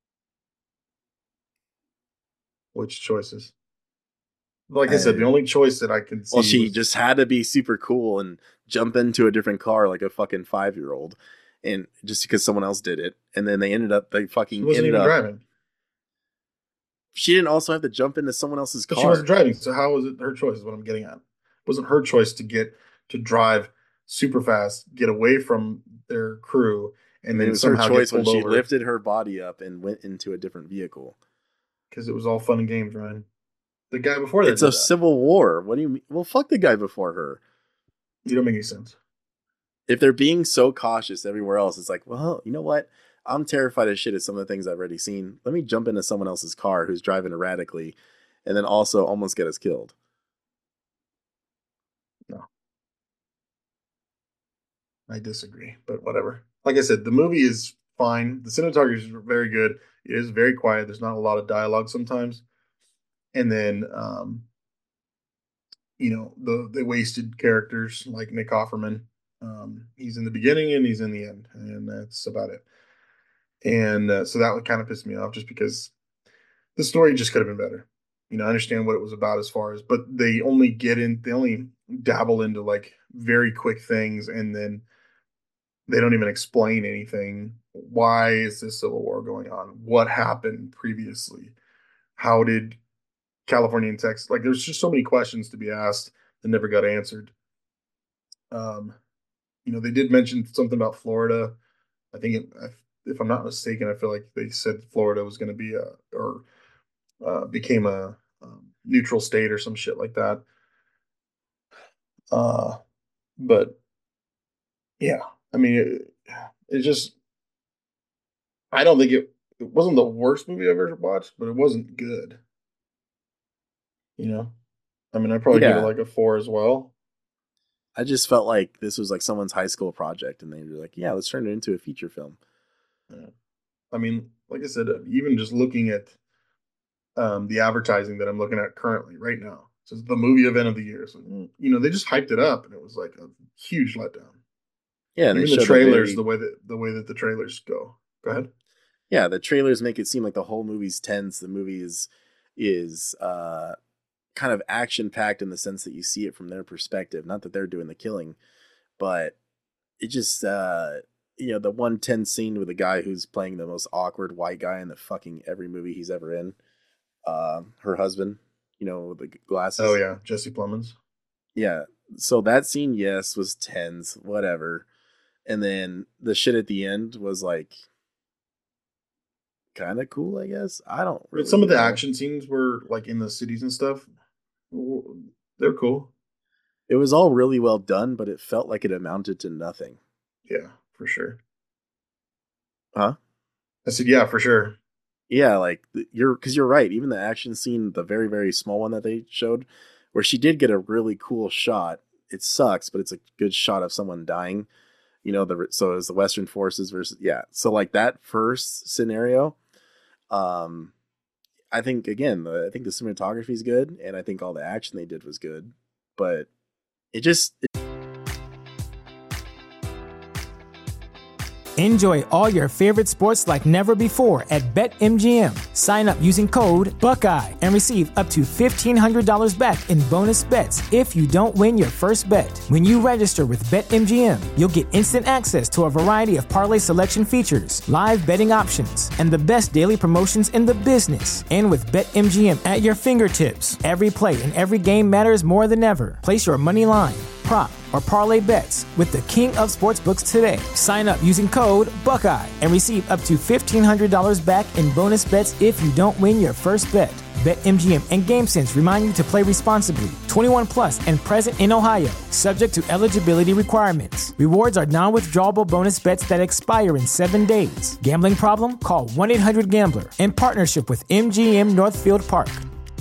Speaker 3: Which choices? Like I said, the
Speaker 2: Uh,
Speaker 3: only choice that I can
Speaker 2: well,
Speaker 3: see
Speaker 2: she
Speaker 3: was
Speaker 2: just had to be super cool and jump into a different car like a fucking five year old, and just because someone else did it, and then they ended up they
Speaker 3: she
Speaker 2: fucking
Speaker 3: wasn't
Speaker 2: ended
Speaker 3: even
Speaker 2: up.
Speaker 3: driving.
Speaker 2: She didn't also have to jump into someone else's
Speaker 3: But she wasn't
Speaker 2: car.
Speaker 3: driving. So how was it her choice? Is what I'm getting at. It wasn't her choice to get to drive super fast, get away from their crew,
Speaker 2: I
Speaker 3: and
Speaker 2: mean, it
Speaker 3: then
Speaker 2: was her
Speaker 3: somehow get
Speaker 2: choice when
Speaker 3: pulled
Speaker 2: she
Speaker 3: over
Speaker 2: lifted her body up and went into a different vehicle.
Speaker 3: because it was all fun and games, Ryan. The guy before that
Speaker 2: It's a
Speaker 3: did that.
Speaker 2: civil war. What do you mean? Well, fuck the guy before her.
Speaker 3: You don't make any sense.
Speaker 2: If they're being so cautious everywhere else, it's like, well, you know what? I'm terrified as shit at some of the things I've already seen. Let me jump into someone else's car who's driving erratically and then also almost get us killed.
Speaker 3: No, I disagree, but whatever. Like I said, the movie is fine. The cinematography is very good. It is very quiet. There's not a lot of dialogue sometimes. And then, um, you know, the they wasted characters like Nick Offerman. Um, he's in the beginning and he's in the end, and that's about it. And uh, so that would kind of piss me off just because the story just could have been better. You know, I understand what it was about as far as, but they only get in, they only dabble into like very quick things, and then they don't even explain anything. Why is this civil war going on? What happened previously? How did California and Texas, like, there's just so many questions to be asked that never got answered. Um, you know, they did mention something about Florida. I think, it, if I'm not mistaken, I feel like they said Florida was going to be a, or uh, became a um, neutral state or some shit like that. Uh, but yeah, I mean, it, it just I don't think it it wasn't the worst movie I've ever watched, but it wasn't good. You know, I mean, I'd probably give it
Speaker 2: Yeah.
Speaker 3: like a four as well.
Speaker 2: I just felt like this was like someone's high school project, and they were like, "Yeah, let's turn it into a feature film."
Speaker 3: Yeah. I mean, like I said, uh, even just looking at um, the advertising that I'm looking at currently right now, it says the movie event of the year. So, mm, you know, they just hyped it up, and it was like a huge letdown.
Speaker 2: Yeah, and they
Speaker 3: Even the
Speaker 2: showed the
Speaker 3: trailers, the
Speaker 2: very
Speaker 3: way that the way that the trailers go. Go ahead.
Speaker 2: yeah, the trailers make it seem like the whole movie's tense. The movie is is uh, kind of action packed in the sense that you see it from their perspective. Not that they're doing the killing, but it just uh, you know the one tense scene with the guy who's playing the most awkward white guy in the fucking every movie he's ever in. Uh, her husband, you know, with the
Speaker 3: Oh
Speaker 2: glasses.
Speaker 3: yeah, Jesse Plemons.
Speaker 2: Yeah. So that scene, yes, was tense, whatever. And then the shit at the end was like kind of cool, I guess. I don't
Speaker 3: But
Speaker 2: really
Speaker 3: some of the
Speaker 2: know.
Speaker 3: action scenes were like in the cities and stuff. w- They're cool.
Speaker 2: It was all really well done, but it felt like it amounted to nothing.
Speaker 3: Yeah, for sure.
Speaker 2: Huh?
Speaker 3: I said, yeah, for sure.
Speaker 2: Yeah, like th- you're because you're right. Even the action scene, the very, very small one that they showed, where she did get a really cool shot. It sucks, but it's a good shot of someone dying. You know, the so it was the Western forces versus yeah. So like that first scenario, um, I think again, the, I think the cinematography is good, and I think all the action they did was good, but it just
Speaker 1: Enjoy all your favorite sports like never before at BetMGM. Sign up using code Buckeye and receive up to fifteen hundred dollars back in bonus bets if you don't win your first bet. When you register with BetMGM, you'll get instant access to a variety of parlay selection features, live betting options, and the best daily promotions in the business. And with BetMGM at your fingertips, every play and every game matters more than ever. Place your money line, prop, or parlay bets with the king of sportsbooks today. Sign up using code Buckeye and receive up to fifteen hundred dollars back in bonus bets if you don't win your first bet. BetMGM and GameSense remind you to play responsibly. twenty-one plus and present in Ohio, subject to eligibility requirements. Rewards are non-withdrawable bonus bets that expire in seven days. Gambling problem? Call one eight hundred gambler in partnership with M G M Northfield Park.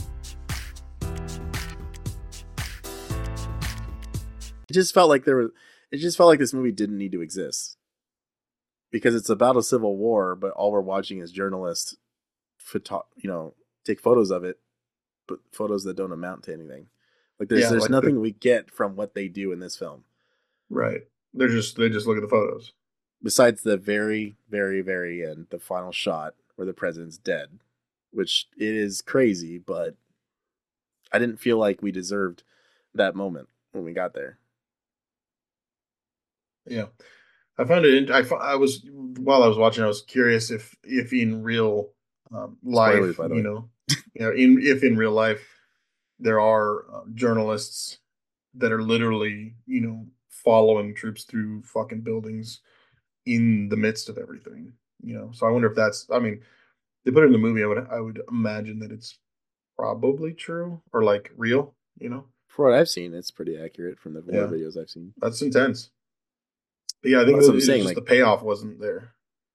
Speaker 2: it just felt like there was it just felt like this movie didn't need to exist because it's about a civil war, but all we're watching is journalists, photo, you know, take photos of it, but photos that don't amount to anything. Like there's
Speaker 3: Yeah,
Speaker 2: there's
Speaker 3: like the
Speaker 2: nothing we get from what they do in this film
Speaker 3: right. They're just they just look at the photos.
Speaker 2: besides the very very very end, the final shot where the president's dead, which it is crazy, but I didn't feel like we deserved that moment when we got there.
Speaker 3: Yeah, I found it. In, I fo- I was while I was watching, I was curious if if in real um,
Speaker 2: Spoilers,
Speaker 3: life,
Speaker 2: by the
Speaker 3: you
Speaker 2: way.
Speaker 3: know, you know, in if in real life there are uh, journalists that are literally, you know, following troops through fucking buildings in the midst of everything. You know, so I wonder if that's. I mean, they put it in the movie. I would I would imagine that it's probably true or like real. You know,
Speaker 2: For what I've seen, it's pretty accurate from the war
Speaker 3: yeah,
Speaker 2: videos I've seen.
Speaker 3: that's intense. But yeah, I think
Speaker 2: That's
Speaker 3: it
Speaker 2: what I'm
Speaker 3: was
Speaker 2: saying.
Speaker 3: just the
Speaker 2: Like,
Speaker 3: payoff wasn't there.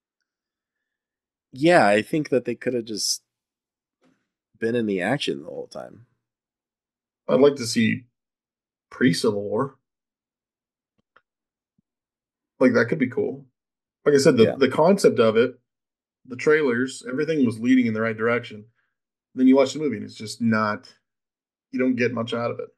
Speaker 2: yeah, I think that they could have just been in the action the whole time.
Speaker 3: I'd like to see pre-Civil War. Like that could be cool. Like I said, the
Speaker 2: Yeah.
Speaker 3: the concept of it, the trailers, everything was leading in the right direction. Then you watch the movie and it's just not. You don't get much out of it.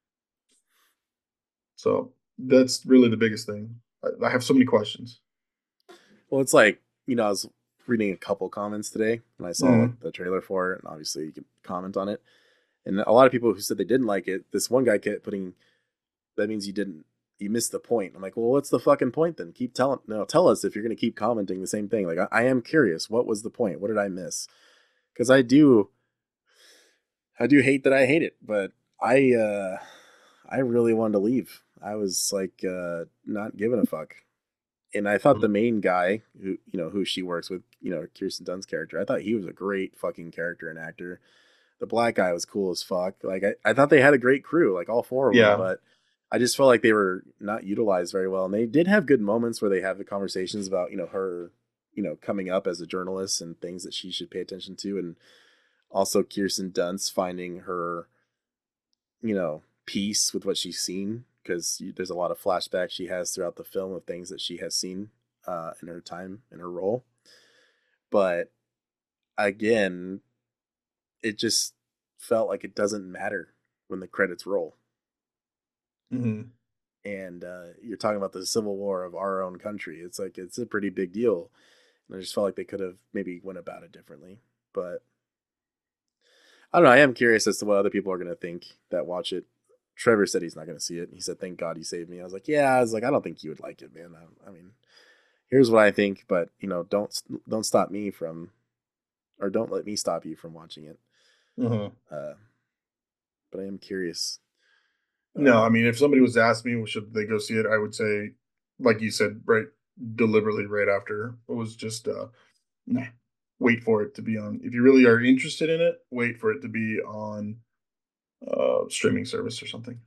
Speaker 3: So that's really the biggest thing. I, I have so many questions.
Speaker 2: Well, it's like, you know, I was reading a couple comments today and I saw
Speaker 3: Mm-hmm.
Speaker 2: like the trailer for it, and obviously you can comment on it. And a lot of people who said they didn't like it, this one guy kept putting, that means you didn't, you missed the point. I'm like, well, what's the fucking point then? Keep telling, no, tell us if you're going to keep commenting the same thing. Like, I, I am curious. What was the point? What did I miss? Because I do, I do hate that I hate it, but I, uh, I really wanted to leave. I was like, uh, not giving a fuck. And I thought the main guy who, you know, who she works with, you know, Kirsten Dunst's character, I thought he was a great fucking character and actor. the black guy was cool as fuck. Like I, I thought they had a great crew, like all four of them,
Speaker 3: Yeah.
Speaker 2: but I just felt like they were not utilized very well. And they did have good moments where they have the conversations about, you know, her, you know, coming up as a journalist and things that she should pay attention to. And also Kirsten Dunst finding her, you know, peace with what she's seen, because there's a lot of flashbacks she has throughout the film of things that she has seen uh, in her time in her role. But again, it just felt like it doesn't matter when the credits roll.
Speaker 3: Mm-hmm.
Speaker 2: And uh, you're talking about the Civil War of our own country. It's like, it's a pretty big deal. And I just felt like they could have maybe went about it differently. But I don't know. I am curious as to what other people are going to think that watch it. Trevor said he's not going to see it. He said, thank God you saved me. I was like, yeah, I was like, I don't think you would like it, man. I, I mean, here's what I think, but you know, don't, don't stop me from, or don't let me stop you from watching it.
Speaker 3: Mm-hmm.
Speaker 2: Uh, but I am curious.
Speaker 3: No, I mean, if somebody was to ask me, well, should they go see it? I would say, like you said, right, deliberately right after. It was just, uh, nah, wait for it to be on. If you really are interested in it, wait for it to be on uh streaming service or something.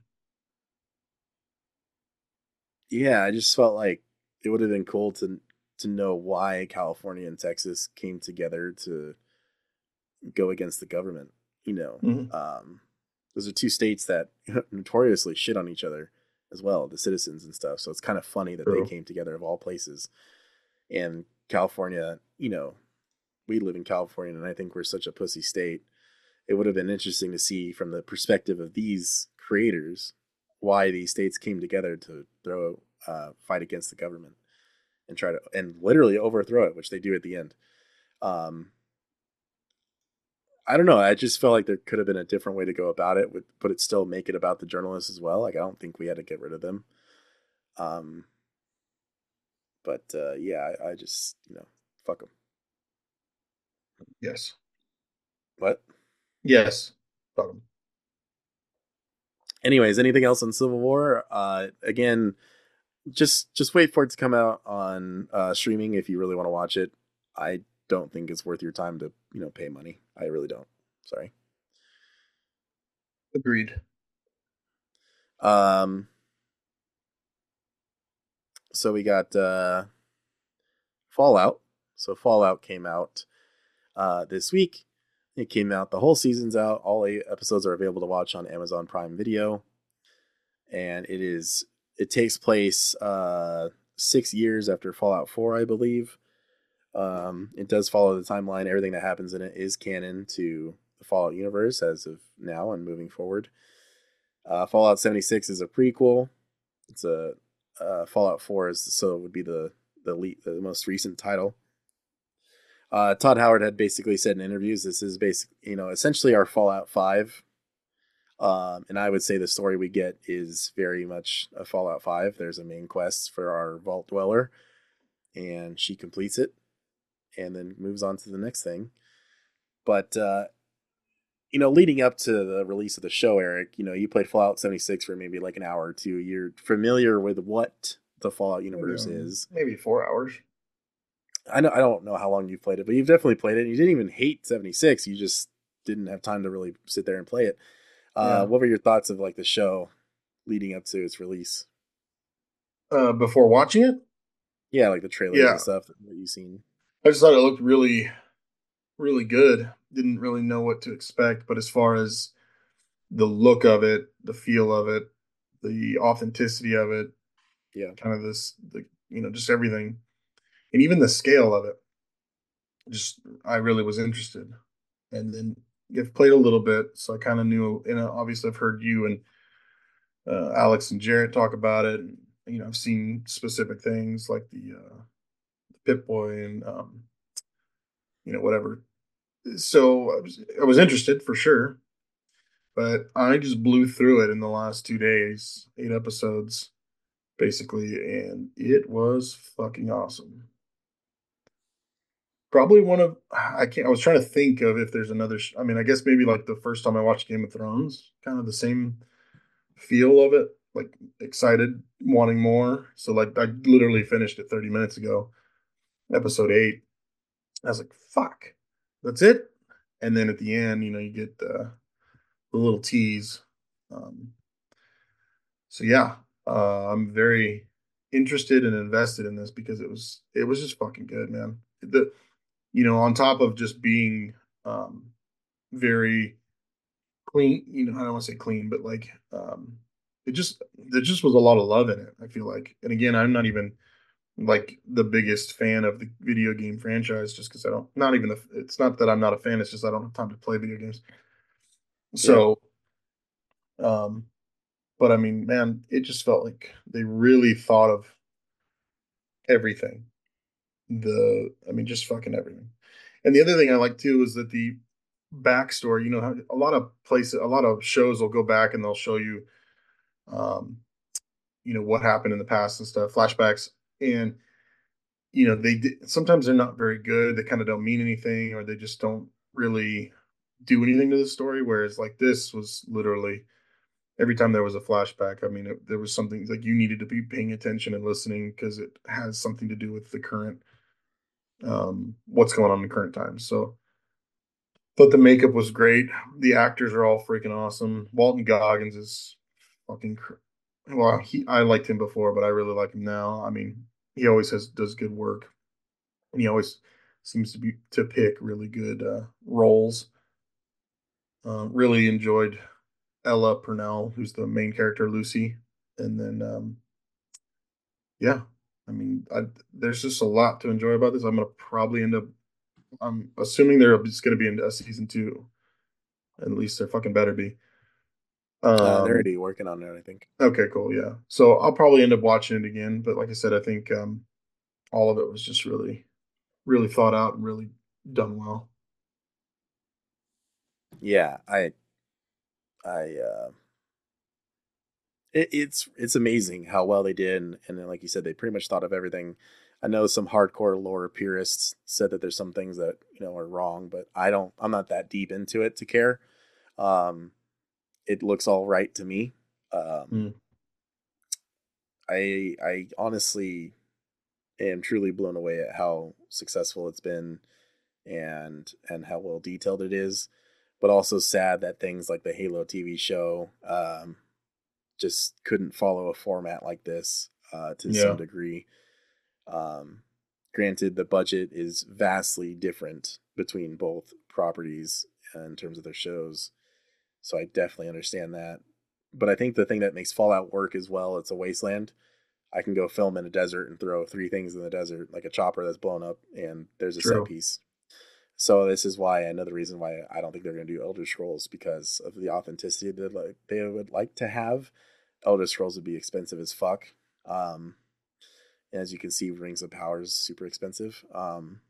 Speaker 2: Yeah, I just felt like it would have been cool to to know why California and Texas came together to go against the government. You know,
Speaker 3: Mm-hmm.
Speaker 2: um, those are two states that notoriously shit on each other as well, the citizens and stuff. So it's kind of funny that they
Speaker 3: True.
Speaker 2: came together of all places. And California, you know, we live in California, and I think we're such a pussy state. It would have been interesting to see from the perspective of these creators why these states came together to throw uh, fight against the government and try to and literally overthrow it, which they do at the end. Um, I don't know. I just felt like there could have been a different way to go about it, but it still make it about the journalists as well. Like I don't think we had to get rid of them. Um, but uh, yeah, I, I just you know fuck them.
Speaker 3: Yes.
Speaker 2: What?
Speaker 3: Yes. Fuck 'em.
Speaker 2: Anyways, anything else on Civil War? Uh, again, just just wait for it to come out on uh, streaming if you really want to watch it. I don't think it's worth your time to you know pay money. I really don't. Sorry.
Speaker 3: Agreed.
Speaker 2: Um. So we got uh, Fallout. So Fallout came out uh, this week. It came out. The whole season's out. All eight episodes are available to watch on Amazon Prime Video, and it is it takes place uh, six years after Fallout four, I believe. Um, it does follow the timeline. Everything that happens in it is canon to the Fallout universe as of now and moving forward. Uh, Fallout seventy-six is a prequel. It's a uh, Fallout four is so it would be the the lead, the most recent title. Uh, Todd Howard had basically said in interviews, this is basically, you know, essentially our Fallout five. Um, and I would say the story we get is very much a Fallout five. There's a main quest for our Vault Dweller, and she completes it and then moves on to the next thing. But, uh, you know, leading up to the release of the show, Eric, you know, you played Fallout seventy-six for maybe like an hour or two. You're familiar with what the Fallout universe
Speaker 3: Maybe, um,
Speaker 2: is.
Speaker 3: maybe four hours.
Speaker 2: I know I don't know how long you've played it, but you've definitely played it. And you didn't even hate seventy-six. You just didn't have time to really sit there and play it. Uh,
Speaker 3: Yeah.
Speaker 2: What were your thoughts of like the show leading up to its release?
Speaker 3: Uh, before watching it,
Speaker 2: Yeah, like the trailers
Speaker 3: yeah,
Speaker 2: and stuff that you've seen.
Speaker 3: I just thought it looked really, really good. Didn't really know what to expect, but as far as the look of it, the feel of it, the authenticity of it,
Speaker 2: Yeah.
Speaker 3: kind of this, the you know, just everything, and even the scale of it, just I really was interested. And then I've played a little bit, so I kind of knew. And uh, obviously, I've heard you and uh, Alex and Jarrett talk about it. And, you know, I've seen specific things like the uh, Pip Boy and um, you know whatever. So I was I was interested for sure, but I just blew through it in the last two days, eight episodes basically, and it was fucking awesome. Probably one of I can't. I was trying to think of if there's another. sh- I mean, I guess maybe like the first time I watched Game of Thrones, kind of the same feel of it, like excited, wanting more. So like I literally finished it thirty minutes ago, episode eight. I was like, fuck, that's it. and then at the end, you know, you get the, the little tease. Um, so yeah, uh, I'm very interested and invested in this because it was it was just fucking good, man. The you know, on top of just being um, very clean, you know, I don't want to say clean, but like um, it just there just was a lot of love in it. I feel like, and again, I'm not even like the biggest fan of the video game franchise just because I don't not even a, it's not that I'm not a fan, it's just I don't have time to play video games.
Speaker 2: Yeah.
Speaker 3: So um but I mean, man, it just felt like they really thought of everything. The I mean, just fucking everything. And the other thing I like too is that the backstory, you know, how a lot of places, a lot of shows will go back and they'll show you, um, you know, what happened in the past and stuff, flashbacks, and you know, they di- sometimes they're not very good. They kind of don't mean anything, or they just don't really do anything to the story. Whereas like this was literally every time there was a flashback, I mean, it, there was something like you needed to be paying attention and listening because it has something to do with the current, um, what's going on in the current times. So, but the makeup was great. The actors are all freaking awesome. Walton Goggins is fucking, cr- well, he I liked him before, but I really like him now. I mean, he always has does good work, and he always seems to be to pick really good uh, roles. Uh, really enjoyed Ella Purnell, who's the main character, Lucy, and then um, yeah, I mean, I, there's just a lot to enjoy about this. I'm gonna probably end up. I'm assuming there is going to be a season two. At least there fucking better be.
Speaker 2: Uh, they're
Speaker 3: Um,
Speaker 2: already working on it, I think.
Speaker 3: okay, cool, yeah. So I'll probably end up watching it again. But like I said, I think um, all of it was just really, really thought out and really done well.
Speaker 2: Yeah, I, I, uh, it, it's it's amazing how well they did, and, and then, like you said, they pretty much thought of everything. I know some hardcore lore purists said that there's some things that you know are wrong, but I don't. I'm not that deep into it to care. Um, it looks all right to me. Um,
Speaker 3: Mm,
Speaker 2: I I honestly am truly blown away at how successful it's been and and how well detailed it is, but also sad that things like the Halo T V show um, just couldn't follow a format like this uh, to some
Speaker 3: yeah,
Speaker 2: degree. Um, Granted, the budget is vastly different between both properties in terms of their shows, so I definitely understand that. But I think the thing that makes Fallout work as well, it's a wasteland. I can go film in a desert and throw three things in the desert, like a chopper that's blown up, and there's a set
Speaker 3: true.
Speaker 2: piece. So this is why another reason why I don't think they're going to do Elder Scrolls because of the authenticity that like they would like to have. Elder Scrolls would be expensive as fuck. Um, as you can see, Rings of Power is super expensive. Um,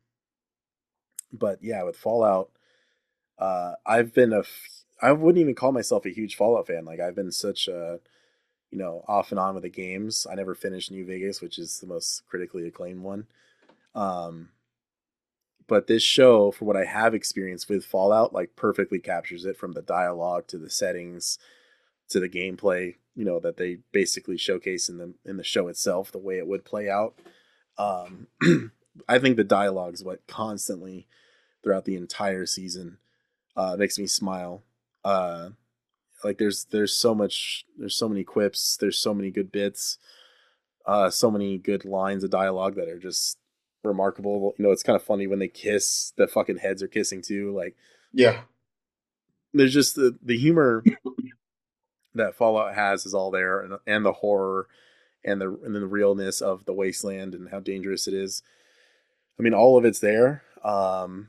Speaker 2: but yeah, with Fallout, uh, I've been a, f- I wouldn't even call myself a huge Fallout fan. Like I've been such a, you know, off and on with the games. I never finished New Vegas, which is the most critically acclaimed one. Um, but this show, for what I have experienced with Fallout, like perfectly captures it from the dialogue to the settings to the gameplay. You know that they basically showcase in the in the show itself the way it would play out. Um, I think the dialogue is what constantly throughout the entire season uh, makes me smile. Uh, like there's there's so much there's so many quips, there's so many good bits, uh, so many good lines of dialogue that are just remarkable. You know, it's kind of funny when they kiss, the fucking heads are kissing too. Like
Speaker 3: Yeah,
Speaker 2: there's just the the humor that Fallout has is all there, and and the horror and the and the realness of the wasteland and how dangerous it is. I mean, all of it's there. Um,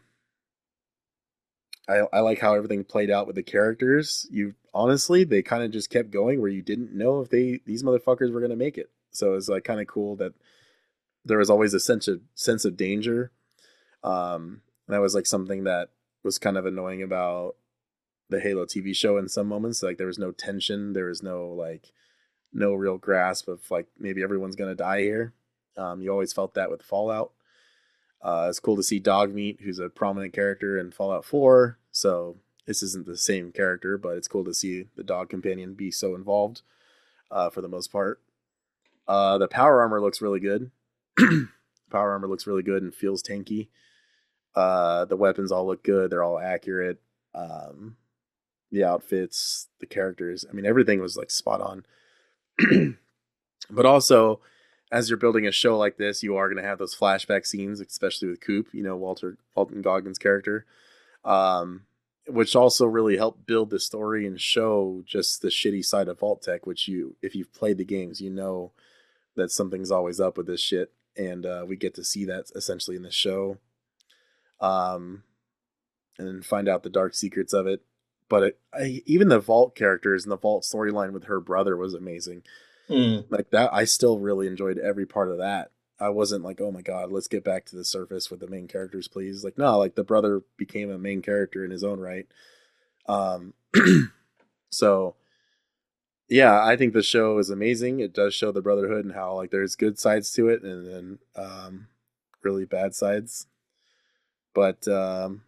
Speaker 2: I I like how everything played out with the characters. You honestly, they kind of just kept going where you didn't know if they these motherfuckers were gonna make it. So it's like kind of cool that there was always a sense of sense of danger. Um, and that was like something that was kind of annoying about the Halo T V show in some moments. Like there was no tension, there was no like no real grasp of like maybe everyone's gonna die here. Um, you always felt that with Fallout. Uh, it's cool to see Dogmeat, who's a prominent character in Fallout four. So this isn't the same character, but it's cool to see the dog companion be so involved uh, for the most part. Uh, the power armor looks really good. Power armor looks really good and feels tanky. Uh, the weapons all look good. They're all accurate. Um, the outfits, the characters. I mean, everything was like spot on. But also, as you're building a show like this, you are going to have those flashback scenes, especially with Coop, you know, Walter Walton Goggins' character, um, which also really help build the story and show just the shitty side of Vault-Tec, which you, if you've played the games, you know that something's always up with this shit. And uh, we get to see that essentially in the show. Um, and then find out the dark secrets of it. But it, I, even the Vault characters and the Vault storyline with her brother was amazing.
Speaker 3: Mm.
Speaker 2: Like that, I still really enjoyed every part of that. I wasn't like, oh my god, let's get back to the surface with the main characters, please. Like, no, like the brother became a main character in his own right. Um, so yeah, I think the show is amazing. It does show the brotherhood and how like there's good sides to it, and then um, really bad sides. But um,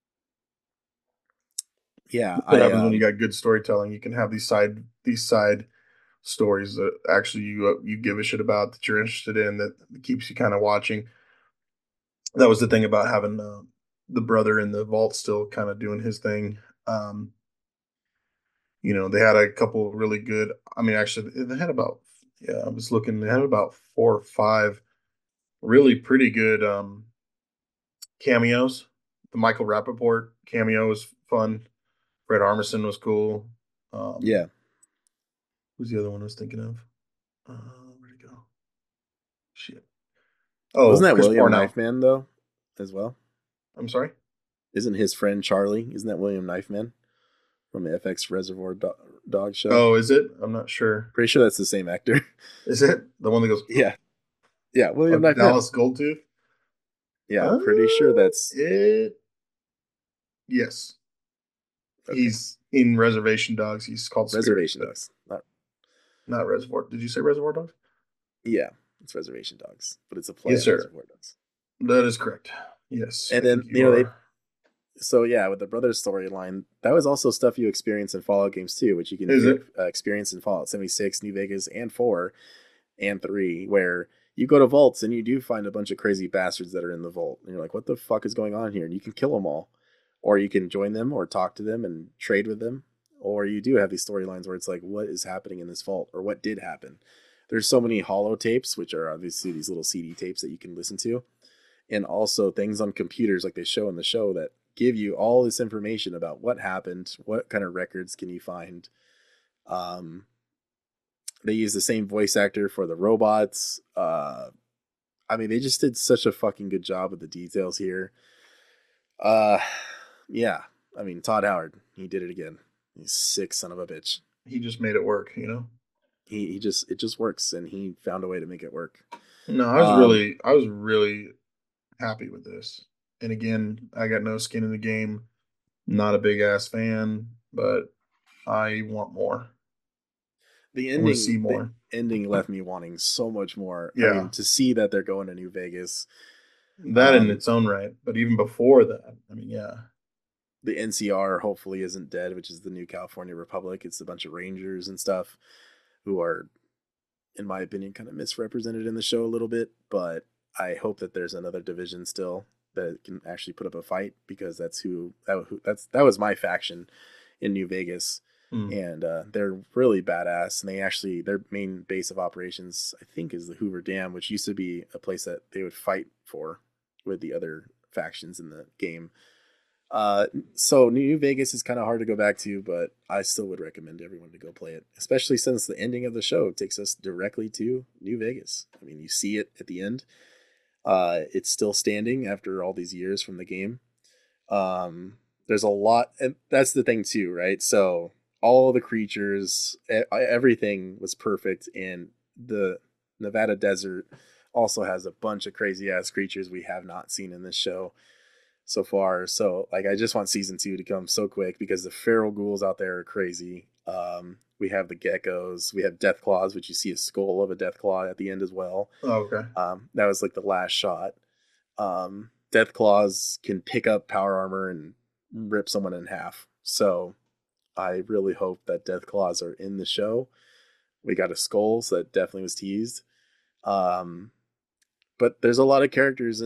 Speaker 2: yeah,
Speaker 3: What
Speaker 2: I
Speaker 3: happens
Speaker 2: um,
Speaker 3: when you got good storytelling? You can have these side these side stories that actually you uh, you give a shit about, that you're interested in, that keeps you kind of watching. That was the thing about having uh, the brother in the vault still kind of doing his thing. Um, you know, they had a couple really good. I mean, actually, they had about yeah. I was looking. They had about four or five really pretty good um, cameos. The Michael Rappaport cameo was fun. Fred Armisen was cool. Um,
Speaker 2: yeah,
Speaker 3: who's the other one I was thinking of? Uh, where'd it go? Shit. Oh,
Speaker 2: wasn't that
Speaker 3: Chris
Speaker 2: William
Speaker 3: Parnell.
Speaker 2: Knifeman though, as well?
Speaker 3: I'm sorry.
Speaker 2: Isn't his friend Charlie? Isn't that William Knifeman from the F X Reservoir Do- Dog show?
Speaker 3: Oh, is it? I'm not sure.
Speaker 2: Pretty sure that's the same actor.
Speaker 3: Is it the one that goes?
Speaker 2: Yeah, yeah, William
Speaker 3: Oh,
Speaker 2: Knifeman.
Speaker 3: Dallas Goldtooth.
Speaker 2: Yeah, I'm
Speaker 3: Uh,
Speaker 2: pretty sure that's
Speaker 3: it. Yes,
Speaker 2: okay.
Speaker 3: he's in Reservation Dogs. He's called Spirit,
Speaker 2: Reservation
Speaker 3: but
Speaker 2: Dogs. Not
Speaker 3: not Reservoir. Did you say Reservoir Dogs?
Speaker 2: yeah, it's Reservation Dogs, but it's a play
Speaker 3: Yes,
Speaker 2: on
Speaker 3: sir.
Speaker 2: Reservoir Dogs.
Speaker 3: That is correct. Yes,
Speaker 2: And
Speaker 3: I
Speaker 2: then
Speaker 3: think
Speaker 2: you know
Speaker 3: are.
Speaker 2: they. So yeah, with the brothers storyline, that was also stuff you experience in Fallout games too, which you can
Speaker 3: Is it?
Speaker 2: uh, experience in Fallout seventy-six, New Vegas, and four, and three, where you go to vaults and you do find a bunch of crazy bastards that are in the vault, and you're like, what the fuck is going on here? And you can kill them all, or you can join them, or talk to them and trade with them, or you do have these storylines where it's like, what is happening in this vault, or what did happen? There's so many holo tapes, which are obviously these little C D tapes that you can listen to, and also things on computers like they show in the show that give you all this information about what happened, what kind of records can you find. Um, they use the same voice actor for the robots. Uh, I mean, they just did such a fucking good job with the details here. Uh, yeah, I mean, Todd Howard, he did it again. He's sick son of a bitch.
Speaker 3: He just made it work, you know.
Speaker 2: He he just it just works, and he found a way to make it work.
Speaker 3: No, I was
Speaker 2: Um,
Speaker 3: really, I was really happy with this. And again, I got no skin in the game. Not a big ass fan, but I want more.
Speaker 2: the
Speaker 3: I want to see
Speaker 2: ending, the
Speaker 3: more.
Speaker 2: ending left me wanting so much more. I
Speaker 3: Yeah,
Speaker 2: mean, to see that they're going to New Vegas,
Speaker 3: that in
Speaker 2: um,
Speaker 3: its own right. But even before that, I mean, yeah,
Speaker 2: the N C R hopefully isn't dead, which is the New California Republic. It's a bunch of Rangers and stuff who are, in my opinion, kind of misrepresented in the show a little bit. But I hope that there's another division still that can actually put up a fight, because that's who that who that's that was my faction in New Vegas.
Speaker 3: Mm.
Speaker 2: And uh, they're really badass. And they actually, their main base of operations, I think, is the Hoover Dam, which used to be a place that they would fight for with the other factions in the game. Uh, so New Vegas is kind of hard to go back to, but I still would recommend everyone to go play it, especially since the ending of the show takes us directly to New Vegas. I mean, you see it at the end. Uh, it's still standing after all these years from the game. Um, there's a lot, and that's the thing too, right? So all the creatures, everything was perfect, and the Nevada desert also has a bunch of crazy ass creatures we have not seen in this show so far. So like, I just want season two to come so quick, because the feral ghouls out there are crazy. Um, we have the geckos, we have death claws, which you see a skull of a death claw at the end as well.
Speaker 3: Oh, okay.
Speaker 2: Um, that was like the last shot. Um, death claws can pick up power armor and rip someone in half. So I really hope that death claws are in the show. We got a skull, so that definitely was teased. Um, but there's a lot of characters in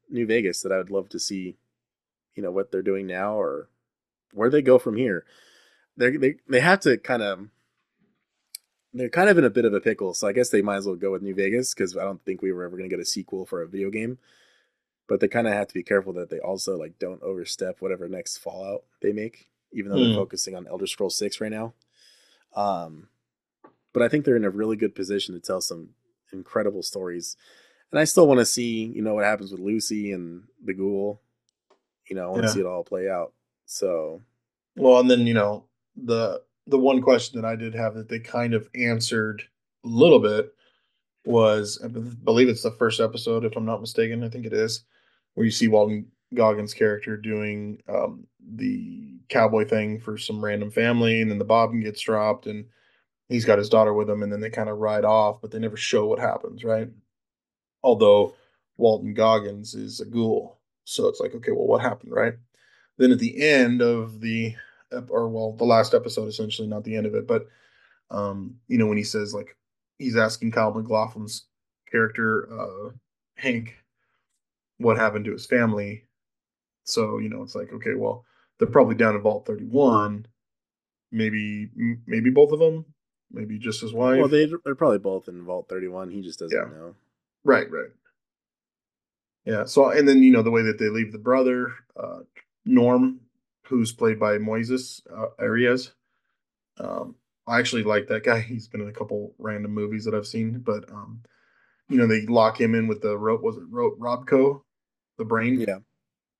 Speaker 2: New Vegas that I would love to see, you know, what they're doing now or where they go from here. They they they have to kind of they're kind of in a bit of a pickle, so I guess they might as well go with New Vegas because I don't think we were ever going to get a sequel for a video game. But they kind of have to be careful that they also like don't overstep whatever next Fallout they make, even though they're
Speaker 3: Mm.
Speaker 2: focusing on Elder Scrolls Six right now. Um, but I think they're in a really good position to tell some incredible stories, and I still want to see you know what happens with Lucy and the Ghoul. You know, I want to
Speaker 3: Yeah.
Speaker 2: see it all play out. So
Speaker 3: Well, and then you know the the one question that I did have that they kind of answered a little bit was I be- believe it's the first episode, if I'm not mistaken. I think it is, where you see Walton Goggins' character doing um, the cowboy thing for some random family, and then the bobbin gets dropped, and he's got his daughter with him, and then they kind of ride off, but they never show what happens, right? Although Walton Goggins is a ghoul, so it's like, okay, well, what happened, right? Then at the end of the, or well, the last episode, essentially, not the end of it, but um, you know, when he says like he's asking Kyle McLaughlin's character, uh, Hank, what happened to his family. So, you know, it's like, okay, well, they're probably down in Vault thirty-one. Maybe, maybe both of them, maybe just his
Speaker 2: well,
Speaker 3: wife.
Speaker 2: they they're probably both in Vault thirty-one. He just doesn't
Speaker 3: Yeah,
Speaker 2: know.
Speaker 3: right, right. Yeah. So, and then, you know, the way that they leave the brother, uh, Norm, who's played by Moises uh, Arias. Um, I actually like that guy. He's been in a couple random movies that I've seen, but um, you know, they lock him in with the rope. Was it Ro- Robco, the brain,
Speaker 2: Yeah,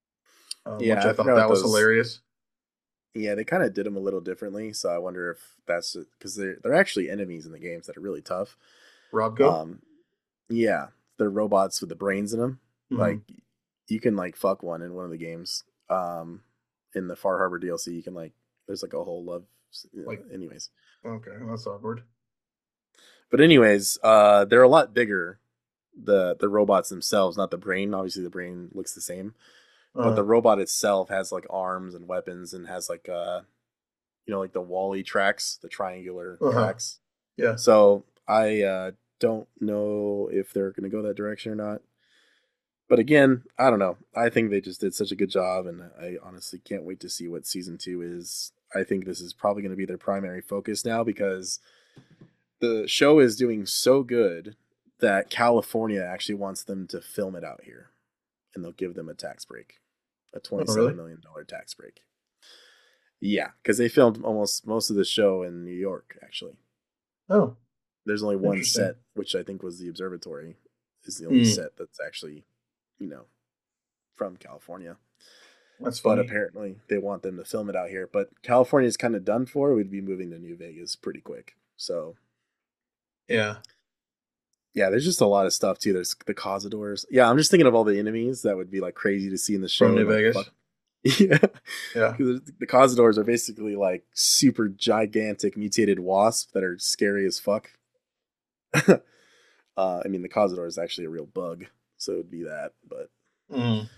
Speaker 3: um, which
Speaker 2: yeah.
Speaker 3: I
Speaker 2: I
Speaker 3: thought
Speaker 2: forgot what
Speaker 3: that was
Speaker 2: those.
Speaker 3: hilarious.
Speaker 2: Yeah, they kind of did them a little differently. So I wonder if that's because they're they're actually enemies in the games that are really tough.
Speaker 3: Robco.
Speaker 2: Um, yeah, they're robots with the brains in them.
Speaker 3: Hmm.
Speaker 2: Like you can like fuck one in one of the games. Um, in the Far Harbor D L C, you can like there's like a whole love.
Speaker 3: Like,
Speaker 2: Anyways,
Speaker 3: okay, that's awkward.
Speaker 2: but anyways, uh, they're a lot bigger. The the robots themselves, not the brain. Obviously, the brain looks the same, but
Speaker 3: Uh,
Speaker 2: the robot itself has like arms and weapons and has like uh you know like the Wally tracks, the triangular
Speaker 3: uh huh.
Speaker 2: tracks.
Speaker 3: Yeah.
Speaker 2: So I uh, don't know if they're going to go that direction or not. But again, I don't know. I think they just did such a good job, and I honestly can't wait to see what season two is. I think this is probably going to be their primary focus now because the show is doing so good that California actually wants them to film it out here, and they'll give them a tax break, a
Speaker 3: Oh, really?
Speaker 2: twenty-seven million dollars tax break. Yeah, because they filmed almost most of the show in New York, actually.
Speaker 3: Oh,
Speaker 2: There's only one
Speaker 3: interesting.
Speaker 2: set, which I think was the observatory, is the only
Speaker 3: Mm,
Speaker 2: set that's actually, you know, from California.
Speaker 3: that's
Speaker 2: But
Speaker 3: funny.
Speaker 2: apparently they want them to film it out here. But California's kind of done for. We'd be moving to New Vegas pretty quick. So
Speaker 3: Yeah.
Speaker 2: yeah, there's just a lot of stuff too. There's the Cazadors. Yeah, I'm just thinking of all the enemies that would be like crazy to see in the
Speaker 3: From
Speaker 2: show
Speaker 3: New
Speaker 2: and like
Speaker 3: Vegas.
Speaker 2: fuck. Yeah,
Speaker 3: Yeah.
Speaker 2: because the Cazadors are basically like super gigantic mutated wasps that are scary as fuck. uh, I mean, the Cazador is actually a real bug, so it would be that. But
Speaker 3: Mm.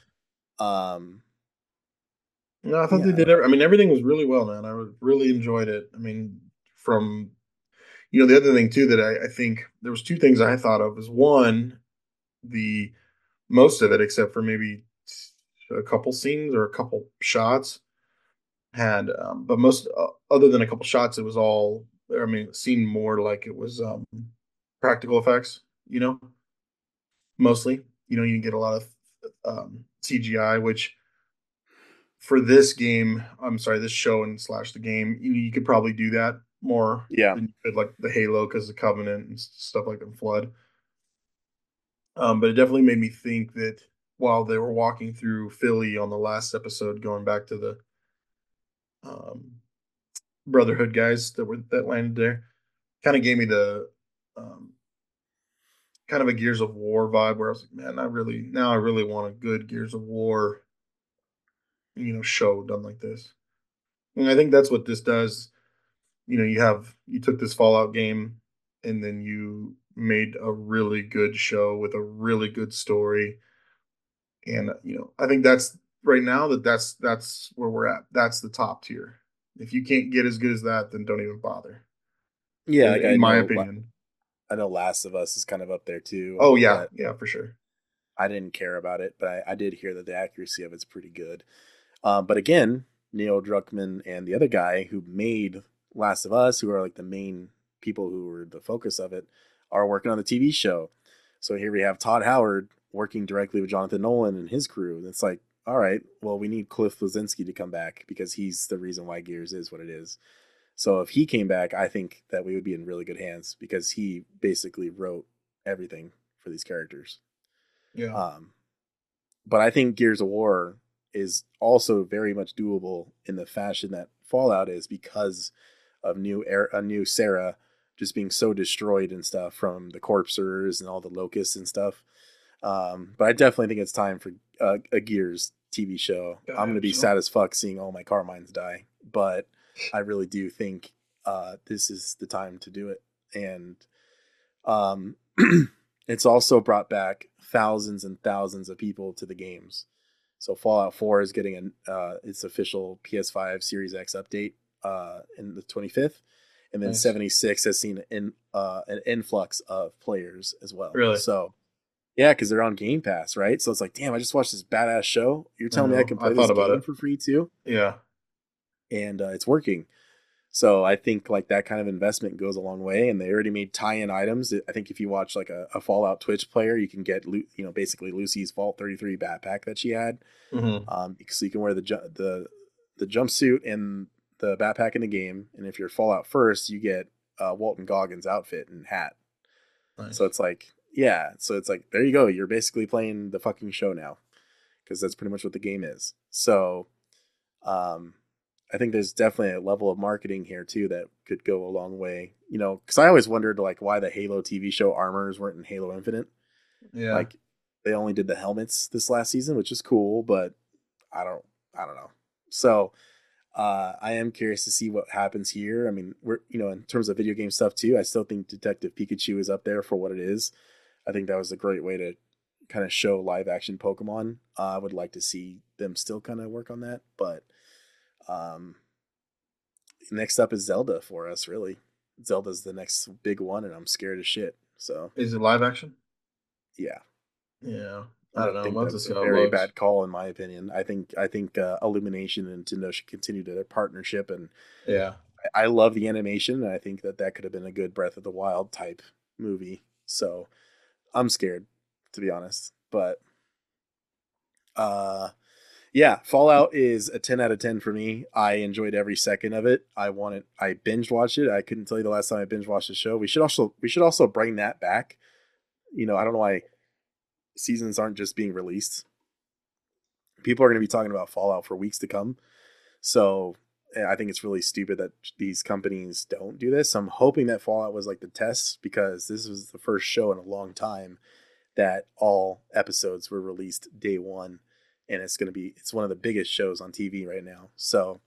Speaker 2: um,
Speaker 3: No, I thought they
Speaker 2: yeah, I
Speaker 3: did.
Speaker 2: don't
Speaker 3: Every, I mean, everything was really well, man. I really enjoyed it. I mean, from you know, the other thing too that I, I think there was two things I thought of is one, the most of it, except for maybe a couple scenes or a couple shots, had, um, but most uh, other than a couple shots, it was all. I mean, it seemed more like it was um, practical effects. You know, mostly. You know, you get a lot of um, C G I, which for this game, I'm sorry, this show and slash the game, you, you could probably do that more
Speaker 2: yeah,
Speaker 3: than you could like the Halo because the Covenant and stuff like the Flood. Um, but it definitely made me think that while they were walking through Philly on the last episode, going back to the um, Brotherhood guys that were that landed there, kind of gave me the um, kind of a Gears of War vibe where I was like, man, I really now I really want a good Gears of War, you know, show done like this. And I think that's what this does. You know, you have you took this Fallout game and then you made a really good show with a really good story. And you know, I think that's right now that that's that's where we're at. That's the top tier. If you can't get as good as that, then don't even bother.
Speaker 2: yeah.
Speaker 3: In,
Speaker 2: Like I
Speaker 3: in my
Speaker 2: know,
Speaker 3: opinion.
Speaker 2: I know, Last of Us is kind of up there too,
Speaker 3: Oh yeah,
Speaker 2: but
Speaker 3: yeah, for sure.
Speaker 2: I didn't care about it, but I, I did hear that the accuracy of it's pretty good. Um, but again, Neil Druckmann and the other guy who made Last of Us, who are like the main people who were the focus of it, are working on the T V show. So here we have Todd Howard working directly with Jonathan Nolan and his crew. And it's like, all right, well, we need Cliff Bleszinski to come back because he's the reason why Gears is what it is. So if he came back, I think that we would be in really good hands because he basically wrote everything for these characters.
Speaker 3: Yeah.
Speaker 2: Um, but I think Gears of War is also very much doable in the fashion that Fallout is because of new air, a new Sarah just being so destroyed and stuff from the corpsers and all the locusts and stuff. Um, but I definitely think it's time for uh, a Gears T V show.
Speaker 3: Yeah,
Speaker 2: I'm going to be
Speaker 3: so.
Speaker 2: sad as fuck seeing all my Carmines die, but I really do think uh, this is the time to do it. And um, it's also brought back thousands and thousands of people to the games. So Fallout four is getting an uh, its official P S five Series X update uh, in the twenty-fifth, and then nice. seventy-six has seen an uh, an influx of players as well.
Speaker 3: Really?
Speaker 2: So yeah, because they're on Game Pass, right? So it's like, damn, I just watched this badass show. You're telling I me I can play I this game it. for free too?
Speaker 3: Yeah,
Speaker 2: and uh, it's working. So I think like that kind of investment goes a long way, and they already made tie-in items. I think if you watch like a, a Fallout Twitch player, you can get you know basically Lucy's Vault thirty-three backpack that she had,
Speaker 3: mm-hmm.
Speaker 2: um, so you can wear the ju- the the jumpsuit and the backpack in the game. And if you're Fallout First, you get uh, Walton Goggins outfit and hat.
Speaker 3: Nice.
Speaker 2: So it's like yeah, so it's like there you go. You're basically playing the fucking show now, because that's pretty much what the game is. So, um. I think there's definitely a level of marketing here too that could go a long way. You know, because I always wondered like why the Halo T V show armors weren't in Halo Infinite.
Speaker 3: Yeah,
Speaker 2: like they only did the helmets this last season, which is cool, but I don't, I don't know. So uh, I am curious to see what happens here. I mean, we're you know in terms of video game stuff too. I still think Detective Pikachu is up there for what it is. I think that was a great way to kind of show live action Pokemon. Uh, I would like to see them still kind of work on that, but. Um, next up is Zelda for us, really. Zelda's the next big one, and I'm scared as shit. So,
Speaker 3: is it live action?
Speaker 2: Yeah,
Speaker 3: yeah. I don't know.
Speaker 2: I think
Speaker 3: That's
Speaker 2: that's a very looks. bad call, in my opinion. I think I think uh, Illumination and Nintendo should continue their partnership, and
Speaker 3: yeah,
Speaker 2: I, I love the animation, and I think that that could have been a good Breath of the Wild type movie. So, I'm scared, to be honest, but uh. Yeah, Fallout is a ten out of ten for me. I enjoyed every second of it. I wanted, I binge watched it. I couldn't tell you the last time I binge watched the show. We should also, we should also bring that back. You know, I don't know why seasons aren't just being released. People are going to be talking about Fallout for weeks to come. So I think it's really stupid that these companies don't do this. I'm hoping that Fallout was like the test, because this was the first show in a long time that all episodes were released day one. And it's going to be, it's one of the biggest shows on T V right now. So,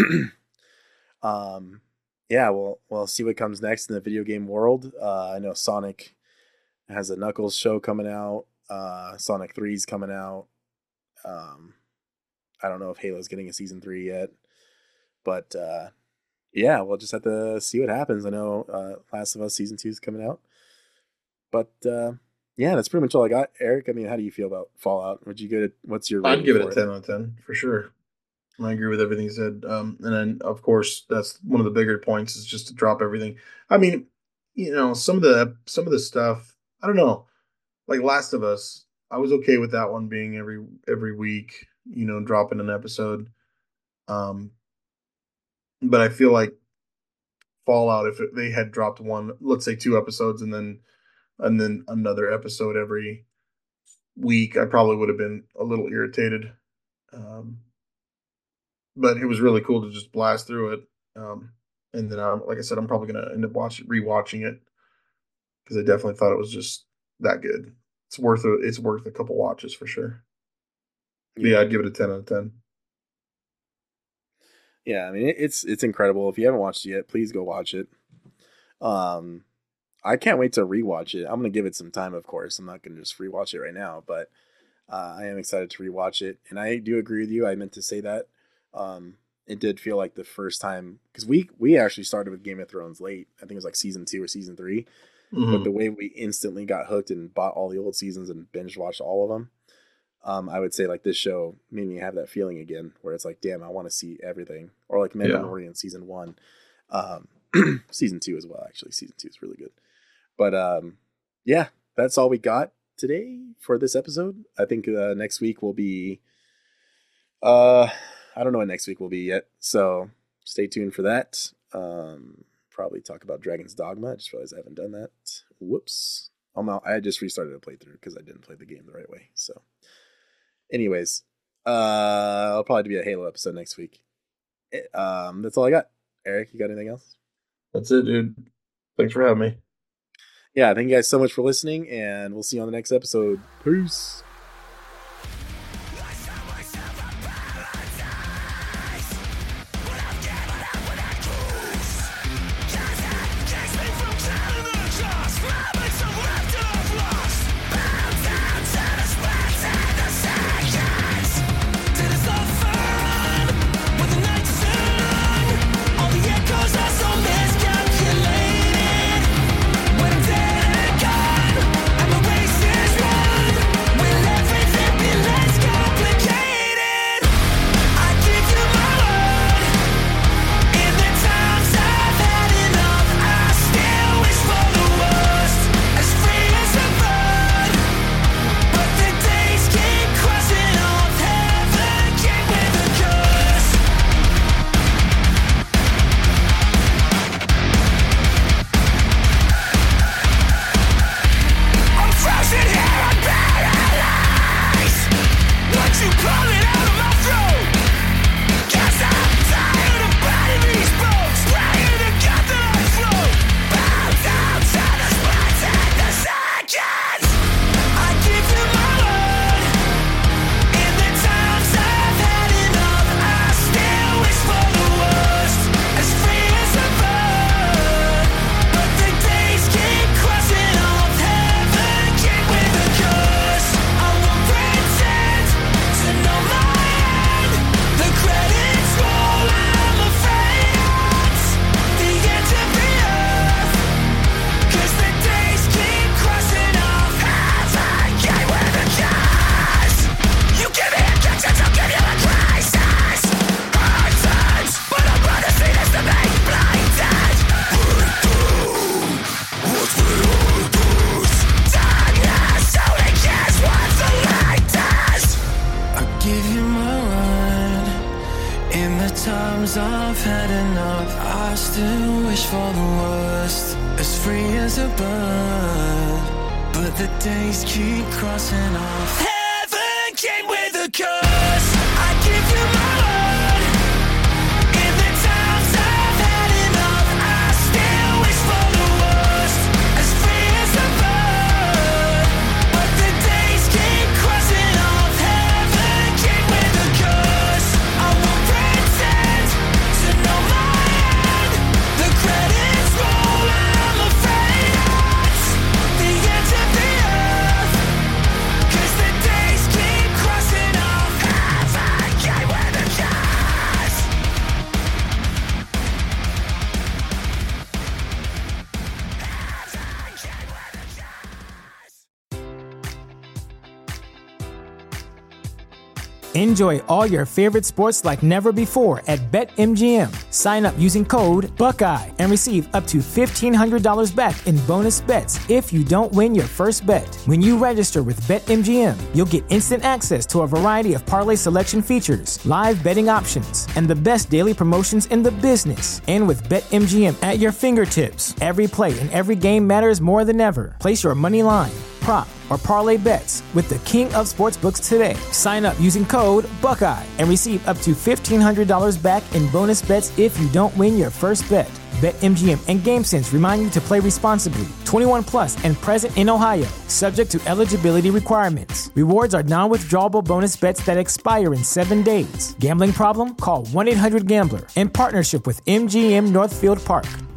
Speaker 2: um, yeah, we'll, we'll see what comes next in the video game world. Uh, I know Sonic has a Knuckles show coming out. Uh, Sonic three is coming out. Um, I don't know if Halo's getting a season three yet, but, uh, yeah, we'll just have to see what happens. I know, uh, Last of Us season two is coming out, but, uh, yeah, that's pretty much all I got. Eric, I mean, how do you feel about Fallout? Would you get it? What's your rating?
Speaker 3: I'd give it a
Speaker 2: for
Speaker 3: ten out of ten for sure. I agree with everything you said. Um, and then, of course, that's one of the bigger points is just to drop everything. I mean, you know, some of the some of the stuff, I don't know, like Last of Us, I was okay with that one being every every week, you know, dropping an episode. Um, but I feel like Fallout, if it, they had dropped one, let's say two episodes, and then and then another episode every week, I probably would have been a little irritated. Um, but it was really cool to just blast through it. Um, and then, um, like I said, I'm probably going to end up watching, rewatching it, because I definitely thought it was just that good. It's worth a, it's worth a couple watches for sure. Yeah, yeah, I'd give it a ten out of ten.
Speaker 2: Yeah, I mean, it's it's incredible. If you haven't watched it yet, please go watch it. Um, I can't wait to rewatch it. I'm going to give it some time, of course. I'm not going to just rewatch it right now, but uh, I am excited to rewatch it. And I do agree with you. I meant to say that. Um, it did feel like the first time, because we we actually started with Game of Thrones late. I think it was like season two or season three. Mm-hmm. But the way we instantly got hooked and bought all the old seasons and binge watched all of them, um, I would say like this show made me have that feeling again, where it's like, damn, I want to see everything. Or like Mandalorian yeah. season one, um, season two as well. Actually, season two is really good. But um, yeah, that's all we got today for this episode. I think uh, next week will be, uh, I don't know what next week will be yet, so stay tuned for that. Um, probably talk about Dragon's Dogma. I just realized I haven't done that. Whoops. I'm out. I just restarted a playthrough because I didn't play the game the right way. So anyways, uh, I'll probably be a Halo episode next week. Um, that's all I got. Eric, you got anything else?
Speaker 3: That's it, dude. Thanks for having me.
Speaker 2: Yeah, thank you guys so much for listening, and we'll see you on the next episode. Peace.
Speaker 4: times I've had enough. I still wish for the worst, as free as a bird, but the days keep crossing off. Heaven came with a curse. I give you my word. In the times I've had enough, I still wish for the worst, as free as a bird, but the days keep crossing off. Heaven came with a curse. I won't pretend to know my end. The credits roll, I'm afraid it's the end of the earth, 'cause the days keep crossing off. Heaven came with a curse. Heaven came with a curse.
Speaker 1: Enjoy all your favorite sports like never before at BetMGM. Sign up using code Buckeye and receive up to fifteen hundred dollars back in bonus bets if you don't win your first bet. When you register with BetMGM, you'll get instant access to a variety of parlay selection features, live betting options, and the best daily promotions in the business. And with BetMGM at your fingertips, every play and every game matters more than ever. Place your money line, prop, or parlay bets with the king of sportsbooks today. Sign up using code Buckeye and receive up to fifteen hundred dollars back in bonus bets if you don't win your first bet. BetMGM and GameSense remind you to play responsibly. twenty-one plus and present in Ohio, subject to eligibility requirements. Rewards are non-withdrawable bonus bets that expire in seven days. Gambling problem? Call one eight hundred gambler in partnership with M G M Northfield Park.